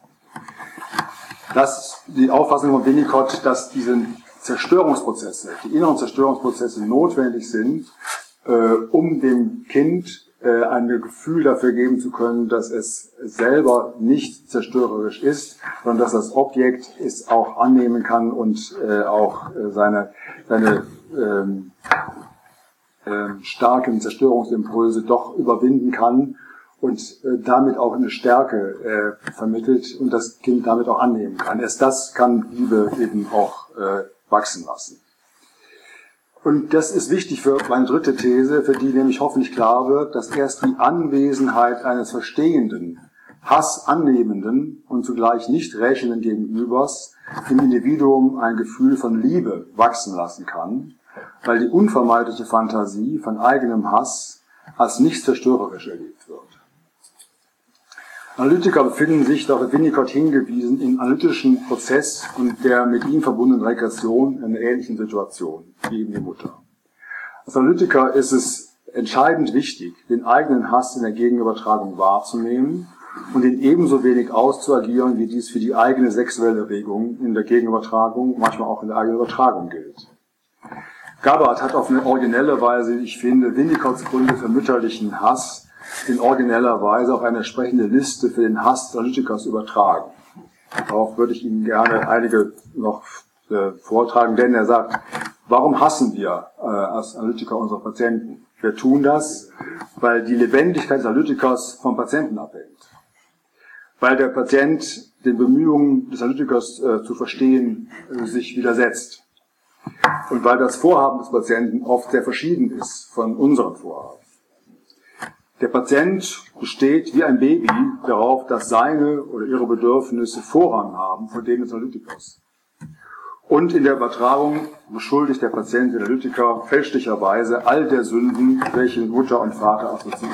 Das ist die Auffassung von Winnicott, dass diese Zerstörungsprozesse, die inneren Zerstörungsprozesse notwendig sind, äh, um dem Kind äh, ein Gefühl dafür geben zu können, dass es selber nicht zerstörerisch ist, sondern dass das Objekt es auch annehmen kann und äh, auch äh, seine, seine ähm, äh, starken Zerstörungsimpulse doch überwinden kann und äh, damit auch eine Stärke äh, vermittelt und das Kind damit auch annehmen kann. Erst das kann Liebe eben auch äh, wachsen lassen. Und das ist wichtig für meine dritte These, für die nämlich hoffentlich klar wird, dass erst die Anwesenheit eines verstehenden, hassannehmenden und zugleich nicht rächenden Gegenübers im Individuum ein Gefühl von Liebe wachsen lassen kann, weil die unvermeidliche Fantasie von eigenem Hass als nicht zerstörerisch erlebt wird. Analytiker befinden sich, darauf hat Winnicott hingewiesen, im analytischen Prozess und der mit ihm verbundenen Regression in einer ähnlichen Situation wie eben die Mutter. Als Analytiker ist es entscheidend wichtig, den eigenen Hass in der Gegenübertragung wahrzunehmen und ihn ebenso wenig auszuagieren, wie dies für die eigene sexuelle Regung in der Gegenübertragung, manchmal auch in der eigenen Übertragung gilt. Gabbard hat auf eine originelle Weise, ich finde, Winnicotts Gründe für mütterlichen Hass in origineller Weise auf eine entsprechende Liste für den Hass des Analytikers übertragen. Darauf würde ich Ihnen gerne einige noch äh, vortragen, denn er sagt, warum hassen wir äh, als Analytiker unsere Patienten? Wir tun das, weil die Lebendigkeit des Analytikers vom Patienten abhängt. Weil der Patient den Bemühungen des Analytikers äh, zu verstehen äh, sich widersetzt. Und weil das Vorhaben des Patienten oft sehr verschieden ist von unseren Vorhaben. Der Patient besteht wie ein Baby darauf, dass seine oder ihre Bedürfnisse Vorrang haben vor denen des Analytikers. Und in der Übertragung beschuldigt der Patient den Analytiker fälschlicherweise all der Sünden, welche Mutter und Vater assoziieren.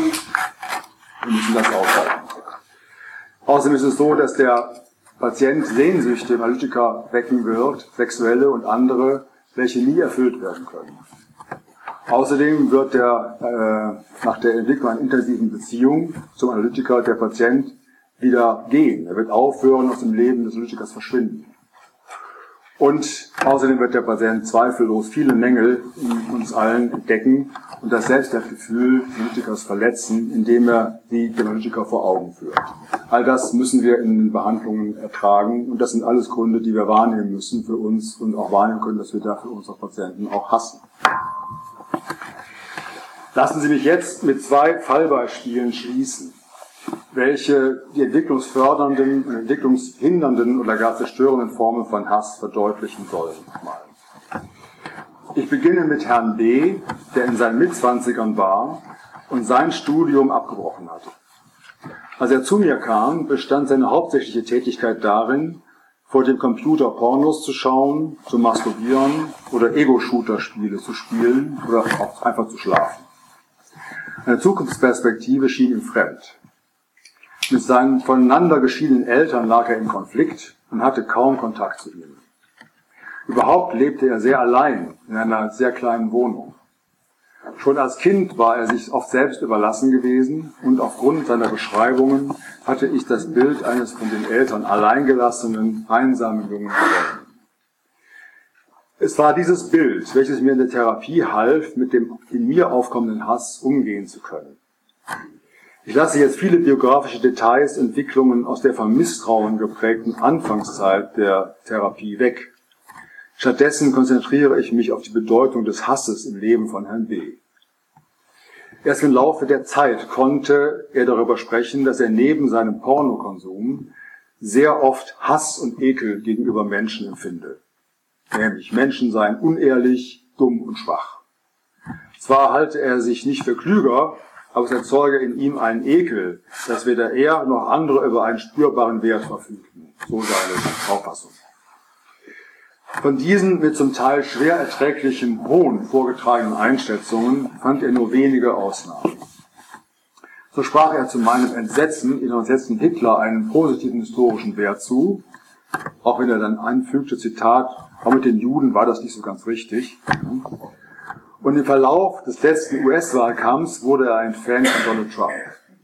Wir müssen das aushalten. Außerdem ist es so, dass der Patient Sehnsüchte im Analytiker wecken wird, sexuelle und andere, welche nie erfüllt werden können. Außerdem wird der, äh, nach der Entwicklung einer intensiven Beziehung zum Analytiker der Patient wieder gehen. Er wird aufhören, aus dem Leben des Analytikers verschwinden. Und außerdem wird der Patient zweifellos viele Mängel in uns allen entdecken und das Selbstwertgefühl des Analytikers verletzen, indem er sie dem Analytiker vor Augen führt. All das müssen wir in den Behandlungen ertragen und das sind alles Gründe, die wir wahrnehmen müssen für uns und auch wahrnehmen können, dass wir dafür unsere Patienten auch hassen. Lassen Sie mich jetzt mit zwei Fallbeispielen schließen, welche die entwicklungsfördernden und entwicklungshindernden oder gar zerstörenden Formen von Hass verdeutlichen sollen. Ich beginne mit Herrn B., der in seinen Mitzwanzigern war und sein Studium abgebrochen hatte. Als er zu mir kam, bestand seine hauptsächliche Tätigkeit darin, vor dem Computer Pornos zu schauen, zu masturbieren oder Ego-Shooter-Spiele zu spielen oder auch einfach zu schlafen. Eine Zukunftsperspektive schien ihm fremd. Mit seinen voneinander geschiedenen Eltern lag er im Konflikt und hatte kaum Kontakt zu ihnen. Überhaupt lebte er sehr allein in einer sehr kleinen Wohnung. Schon als Kind war er sich oft selbst überlassen gewesen und aufgrund seiner Beschreibungen hatte ich das Bild eines von den Eltern alleingelassenen, einsamen jungen gewonnen. Es war dieses Bild, welches mir in der Therapie half, mit dem in mir aufkommenden Hass umgehen zu können. Ich lasse jetzt viele biografische Details, Entwicklungen aus der von Misstrauen geprägten Anfangszeit der Therapie weg. Stattdessen konzentriere ich mich auf die Bedeutung des Hasses im Leben von Herrn B. Erst im Laufe der Zeit konnte er darüber sprechen, dass er neben seinem Pornokonsum sehr oft Hass und Ekel gegenüber Menschen empfinde. Nämlich Menschen seien unehrlich, dumm und schwach. Zwar halte er sich nicht für klüger, aber es erzeuge in ihm einen Ekel, dass weder er noch andere über einen spürbaren Wert verfügten. So seine Auffassung. Von diesen mit zum Teil schwer erträglichen, hohen vorgetragenen Einschätzungen fand er nur wenige Ausnahmen. So sprach er zu meinem Entsetzen in Entsetzen Hitler einen positiven historischen Wert zu, auch wenn er dann anfügte, Zitat, auch mit den Juden war das nicht so ganz richtig. Und im Verlauf des letzten U S-Wahlkampfs wurde er ein Fan von Donald Trump.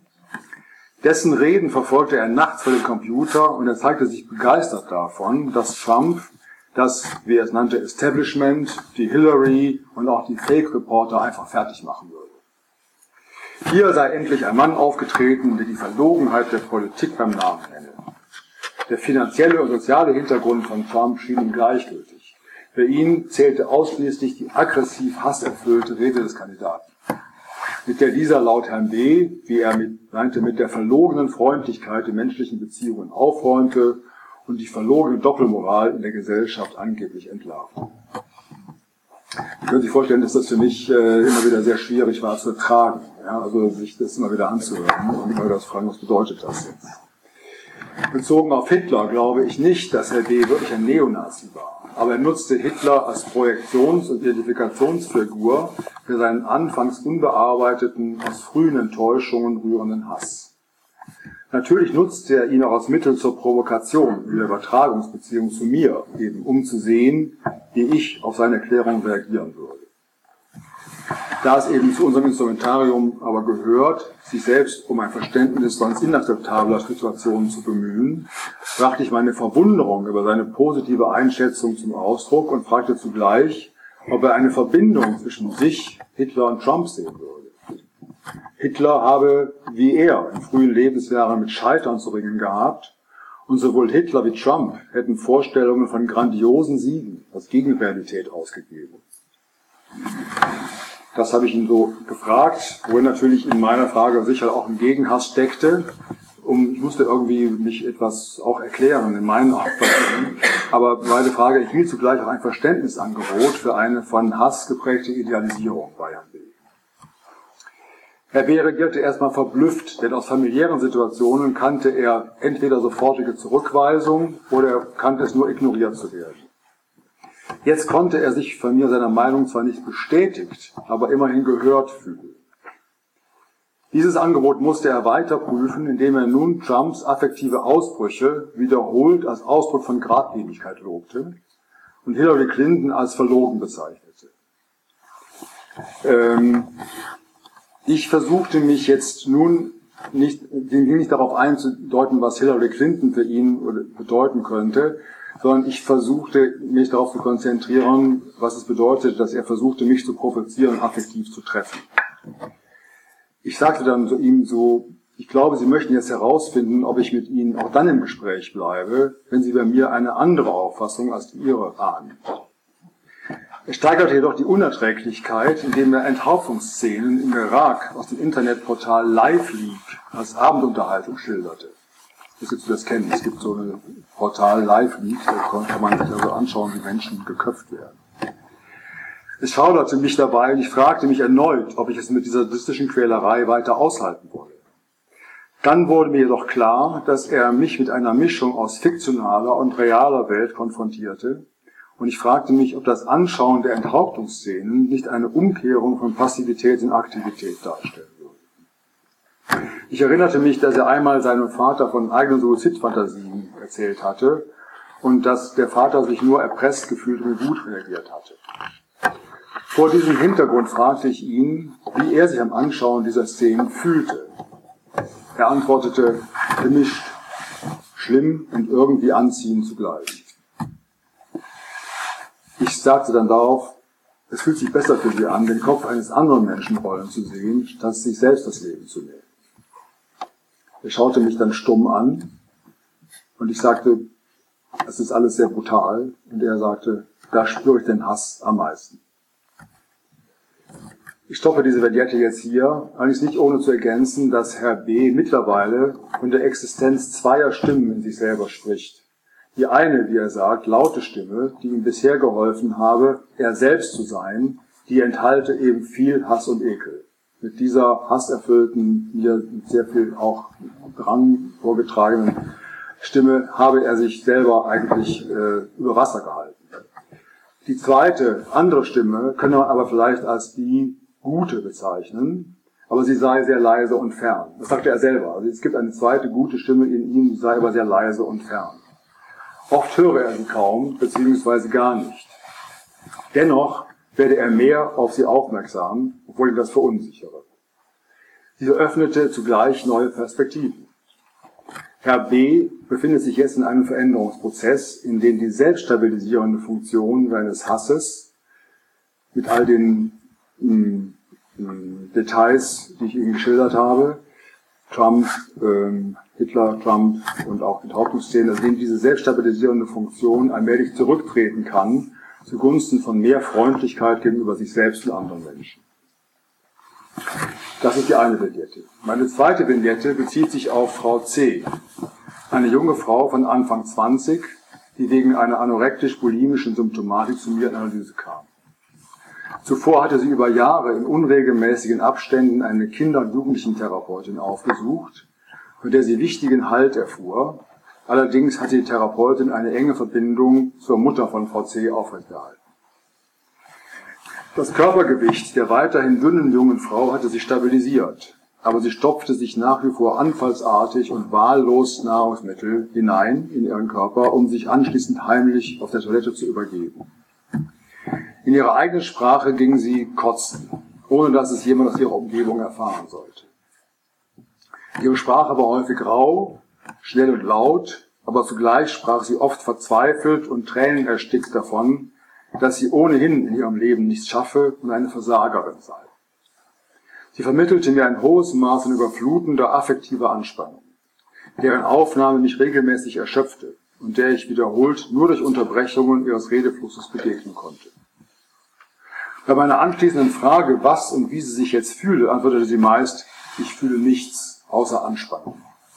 Dessen Reden verfolgte er nachts vor dem Computer und er zeigte sich begeistert davon, dass Trump das, wie er es nannte, Establishment, die Hillary und auch die Fake-Reporter einfach fertig machen würde. Hier sei endlich ein Mann aufgetreten, der die Verlogenheit der Politik beim Namen nenne. Der finanzielle und soziale Hintergrund von Trump schien ihm gleichgültig. Für ihn zählte ausschließlich die aggressiv hasserfüllte Rede des Kandidaten, mit der dieser laut Herrn B., wie er mit, meinte, mit der verlogenen Freundlichkeit in menschlichen Beziehungen aufräumte und die verlogene Doppelmoral in der Gesellschaft angeblich entlarvte. Sie können sich vorstellen, dass das für mich äh, immer wieder sehr schwierig war zu ertragen, ja, also sich das immer wieder anzuhören und immer wieder zu fragen, was bedeutet das jetzt? Bezogen auf Hitler glaube ich nicht, dass Herr B. wirklich ein Neonazi war. Aber er nutzte Hitler als Projektions- und Identifikationsfigur für seinen anfangs unbearbeiteten, aus frühen Enttäuschungen rührenden Hass. Natürlich nutzte er ihn auch als Mittel zur Provokation in der Übertragungsbeziehung zu mir, eben um zu sehen, wie ich auf seine Erklärung reagieren würde. Da es eben zu unserem Instrumentarium aber gehört, sich selbst um ein Verständnis sonst inakzeptabler Situationen zu bemühen, brachte ich meine Verwunderung über seine positive Einschätzung zum Ausdruck und fragte zugleich, ob er eine Verbindung zwischen sich, Hitler und Trump sehen würde. Hitler habe, wie er, in frühen Lebensjahren mit Scheitern zu ringen gehabt, und sowohl Hitler wie Trump hätten Vorstellungen von grandiosen Siegen als Gegenrealität ausgegeben. Das habe ich ihn so gefragt, wo natürlich in meiner Frage sicher auch ein Gegenhass steckte. Um, ich musste irgendwie mich etwas auch erklären in meinen Auffassungen. Aber meine Frage erhielt zugleich auch ein Verständnisangebot für eine von Hass geprägte Idealisierung bei Herrn B. Herr B. reagierte erstmal verblüfft, denn aus familiären Situationen kannte er entweder sofortige Zurückweisung oder er kannte es nur, ignoriert zu werden. Jetzt konnte er sich von mir seiner Meinung zwar nicht bestätigt, aber immerhin gehört fühlen. Dieses Angebot musste er weiter prüfen, indem er nun Trumps affektive Ausbrüche wiederholt als Ausdruck von Gradlinigkeit lobte und Hillary Clinton als verlogen bezeichnete. Ähm, ich versuchte mich jetzt nun nicht, nicht darauf einzudeuten, was Hillary Clinton für ihn bedeuten könnte, sondern ich versuchte, mich darauf zu konzentrieren, was es bedeutet, dass er versuchte, mich zu provozieren und affektiv zu treffen. Ich sagte dann zu ihm so, ich glaube, Sie möchten jetzt herausfinden, ob ich mit Ihnen auch dann im Gespräch bleibe, wenn Sie bei mir eine andere Auffassung als die Ihre ahnen. Er steigerte jedoch die Unerträglichkeit, indem er Enthauptungsszenen im Irak aus dem Internetportal LiveLeak als Abendunterhaltung schilderte. Das gibt das kennen. Es gibt so ein Portal LiveLeak, da kann man sich also anschauen, wie Menschen geköpft werden. Es schauderte mich dabei und ich fragte mich erneut, ob ich es mit dieser sadistischen Quälerei weiter aushalten wolle. Dann wurde mir jedoch klar, dass er mich mit einer Mischung aus fiktionaler und realer Welt konfrontierte und ich fragte mich, ob das Anschauen der Enthauptungsszenen nicht eine Umkehrung von Passivität in Aktivität darstellt. Ich erinnerte mich, dass er einmal seinem Vater von eigenen Suizidfantasien erzählt hatte und dass der Vater sich nur erpresst gefühlt und gut reagiert hatte. Vor diesem Hintergrund fragte ich ihn, wie er sich am Anschauen dieser Szenen fühlte. Er antwortete, gemischt, schlimm und irgendwie anziehend zugleich. Ich sagte dann darauf, es fühlt sich besser für Sie an, den Kopf eines anderen Menschen rollen zu sehen, statt sich selbst das Leben zu nehmen. Er schaute mich dann stumm an und ich sagte, das ist alles sehr brutal. Und er sagte, da spüre ich den Hass am meisten. Ich stoppe diese Vignette jetzt hier, allerdings nicht ohne zu ergänzen, dass Herr B. mittlerweile von der Existenz zweier Stimmen in sich selber spricht. Die eine, wie er sagt, laute Stimme, die ihm bisher geholfen habe, er selbst zu sein, die enthalte eben viel Hass und Ekel. Mit dieser hasserfüllten, mir sehr viel auch Drang vorgetragenen Stimme habe er sich selber eigentlich äh, über Wasser gehalten. Die zweite, andere Stimme können wir aber vielleicht als die Gute bezeichnen, aber sie sei sehr leise und fern. Das sagte er selber. Also es gibt eine zweite gute Stimme in ihm, die sei aber sehr leise und fern. Oft höre er sie kaum, beziehungsweise gar nicht. Dennoch werde er mehr auf sie aufmerksam, obwohl ihn das verunsichere. Sie öffnete zugleich neue Perspektiven. Herr B. befindet sich jetzt in einem Veränderungsprozess, in dem die selbststabilisierende Funktion seines Hasses mit all den mh, mh, Details, die ich Ihnen geschildert habe, Trump, ähm, Hitler, Trump und auch Enthauptungsszenen, also in diese selbststabilisierende Funktion allmählich zurücktreten kann, zugunsten von mehr Freundlichkeit gegenüber sich selbst und anderen Menschen. Das ist die eine Vignette. Meine zweite Vignette bezieht sich auf Frau C., eine junge Frau von Anfang zwanzig, die wegen einer anorektisch-bulimischen Symptomatik zu mir in Analyse kam. Zuvor hatte sie über Jahre in unregelmäßigen Abständen eine Kinder- und Jugendlichen-Therapeutin aufgesucht, von der sie wichtigen Halt erfuhr. Allerdings hatte die Therapeutin eine enge Verbindung zur Mutter von Frau C. aufrechterhalten. Das Körpergewicht der weiterhin dünnen jungen Frau hatte sich stabilisiert, aber sie stopfte sich nach wie vor anfallsartig und wahllos Nahrungsmittel hinein in ihren Körper, um sich anschließend heimlich auf der Toilette zu übergeben. In ihrer eigenen Sprache ging sie kotzen, ohne dass es jemand aus ihrer Umgebung erfahren sollte. Ihre Sprache war häufig rau, schnell und laut, aber zugleich sprach sie oft verzweifelt und tränenerstickt davon, dass sie ohnehin in ihrem Leben nichts schaffe und eine Versagerin sei. Sie vermittelte mir ein hohes Maß an überflutender affektiver Anspannung, deren Aufnahme mich regelmäßig erschöpfte und der ich wiederholt nur durch Unterbrechungen ihres Redeflusses begegnen konnte. Bei meiner anschließenden Frage, was und wie sie sich jetzt fühle, antwortete sie meist, ich fühle nichts außer Anspannung.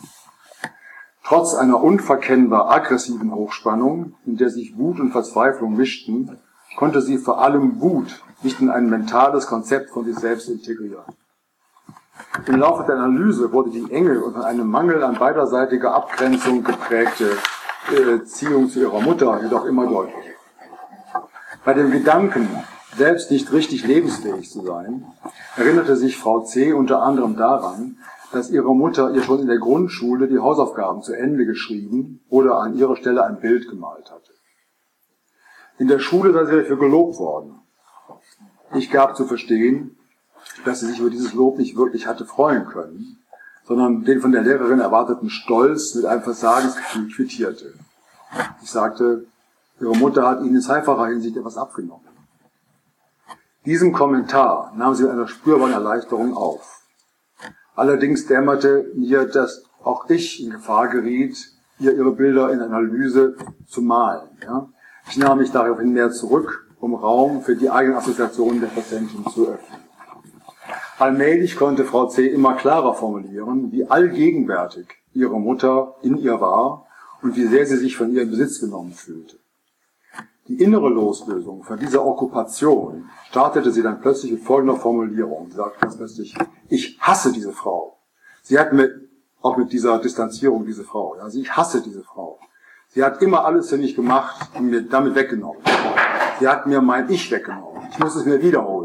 Trotz einer unverkennbar aggressiven Hochspannung, in der sich Wut und Verzweiflung mischten, konnte sie vor allem Wut nicht in ein mentales Konzept von sich selbst integrieren. Im Laufe der Analyse wurde die enge und von einem Mangel an beiderseitiger Abgrenzung geprägte Beziehung zu ihrer Mutter jedoch immer deutlicher. Bei dem Gedanken, selbst nicht richtig lebensfähig zu sein, erinnerte sich Frau C. unter anderem daran, dass ihre Mutter ihr schon in der Grundschule die Hausaufgaben zu Ende geschrieben oder an ihrer Stelle ein Bild gemalt hatte. In der Schule sei sie dafür gelobt worden. Ich gab zu verstehen, dass sie sich über dieses Lob nicht wirklich hatte freuen können, sondern den von der Lehrerin erwarteten Stolz mit einem Versagensgefühl quittierte. Ich sagte, ihre Mutter hat ihnen in zweifacher Hinsicht etwas abgenommen. Diesem Kommentar nahm sie mit einer spürbaren Erleichterung auf. Allerdings dämmerte mir, dass auch ich in Gefahr geriet, ihr ihre Bilder in Analyse zu malen. Ja? Ich nahm mich daraufhin mehr zurück, um Raum für die eigenen Assoziationen der Patientin zu öffnen. Allmählich konnte Frau C. immer klarer formulieren, wie allgegenwärtig ihre Mutter in ihr war und wie sehr sie sich von ihr in Besitz genommen fühlte. Die innere Loslösung von dieser Okkupation startete sie dann plötzlich mit folgender Formulierung. Sie sagte ganz plötzlich, ich hasse diese Frau. Sie hat mit, auch mit dieser Distanzierung diese Frau, also ich hasse diese Frau. Sie hat immer alles für mich gemacht und mir damit weggenommen. Sie hat mir mein Ich weggenommen. Ich muss es mir wiederholen.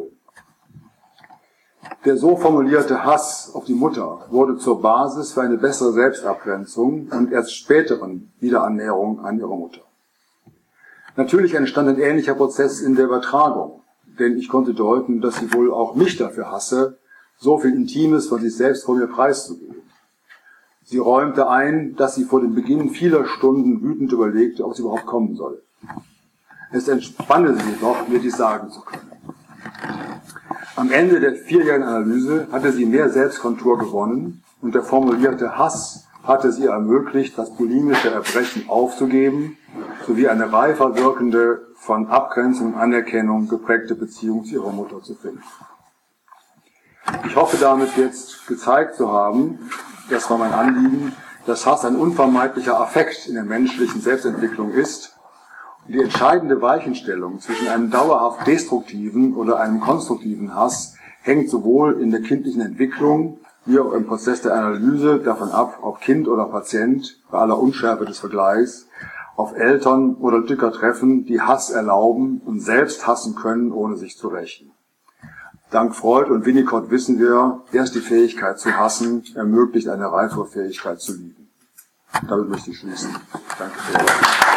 Der so formulierte Hass auf die Mutter wurde zur Basis für eine bessere Selbstabgrenzung und erst späteren Wiederannäherung an ihre Mutter. Natürlich entstand ein ähnlicher Prozess in der Übertragung. denn ich konnte deuten, dass sie wohl auch mich dafür hasse, so viel Intimes von sich selbst vor mir preiszugeben. Sie räumte ein, dass sie vor dem Beginn vieler Stunden wütend überlegte, ob sie überhaupt kommen solle. Es entspanne sie jedoch, mir dies sagen zu können. Am Ende der vierjährigen Analyse hatte sie mehr Selbstkontur gewonnen und der formulierte Hass hatte es ihr ermöglicht, das bulimische Erbrechen aufzugeben, sowie eine reifer wirkende, von Abgrenzung und Anerkennung geprägte Beziehung zu ihrer Mutter zu finden. Ich hoffe damit jetzt gezeigt zu haben, das war mein Anliegen, dass Hass ein unvermeidlicher Affekt in der menschlichen Selbstentwicklung ist und die entscheidende Weichenstellung zwischen einem dauerhaft destruktiven oder einem konstruktiven Hass hängt sowohl in der kindlichen Entwicklung wie auch im Prozess der Analyse davon ab, ob Kind oder Patient, bei aller Unschärfe des Vergleichs, auf Eltern oder Lütiker treffen, die Hass erlauben und selbst hassen können, ohne sich zu rächen. Dank Freud und Winnicott wissen wir, erst die Fähigkeit zu hassen ermöglicht eine reifere Fähigkeit zu lieben. Damit möchte ich schließen. Danke sehr.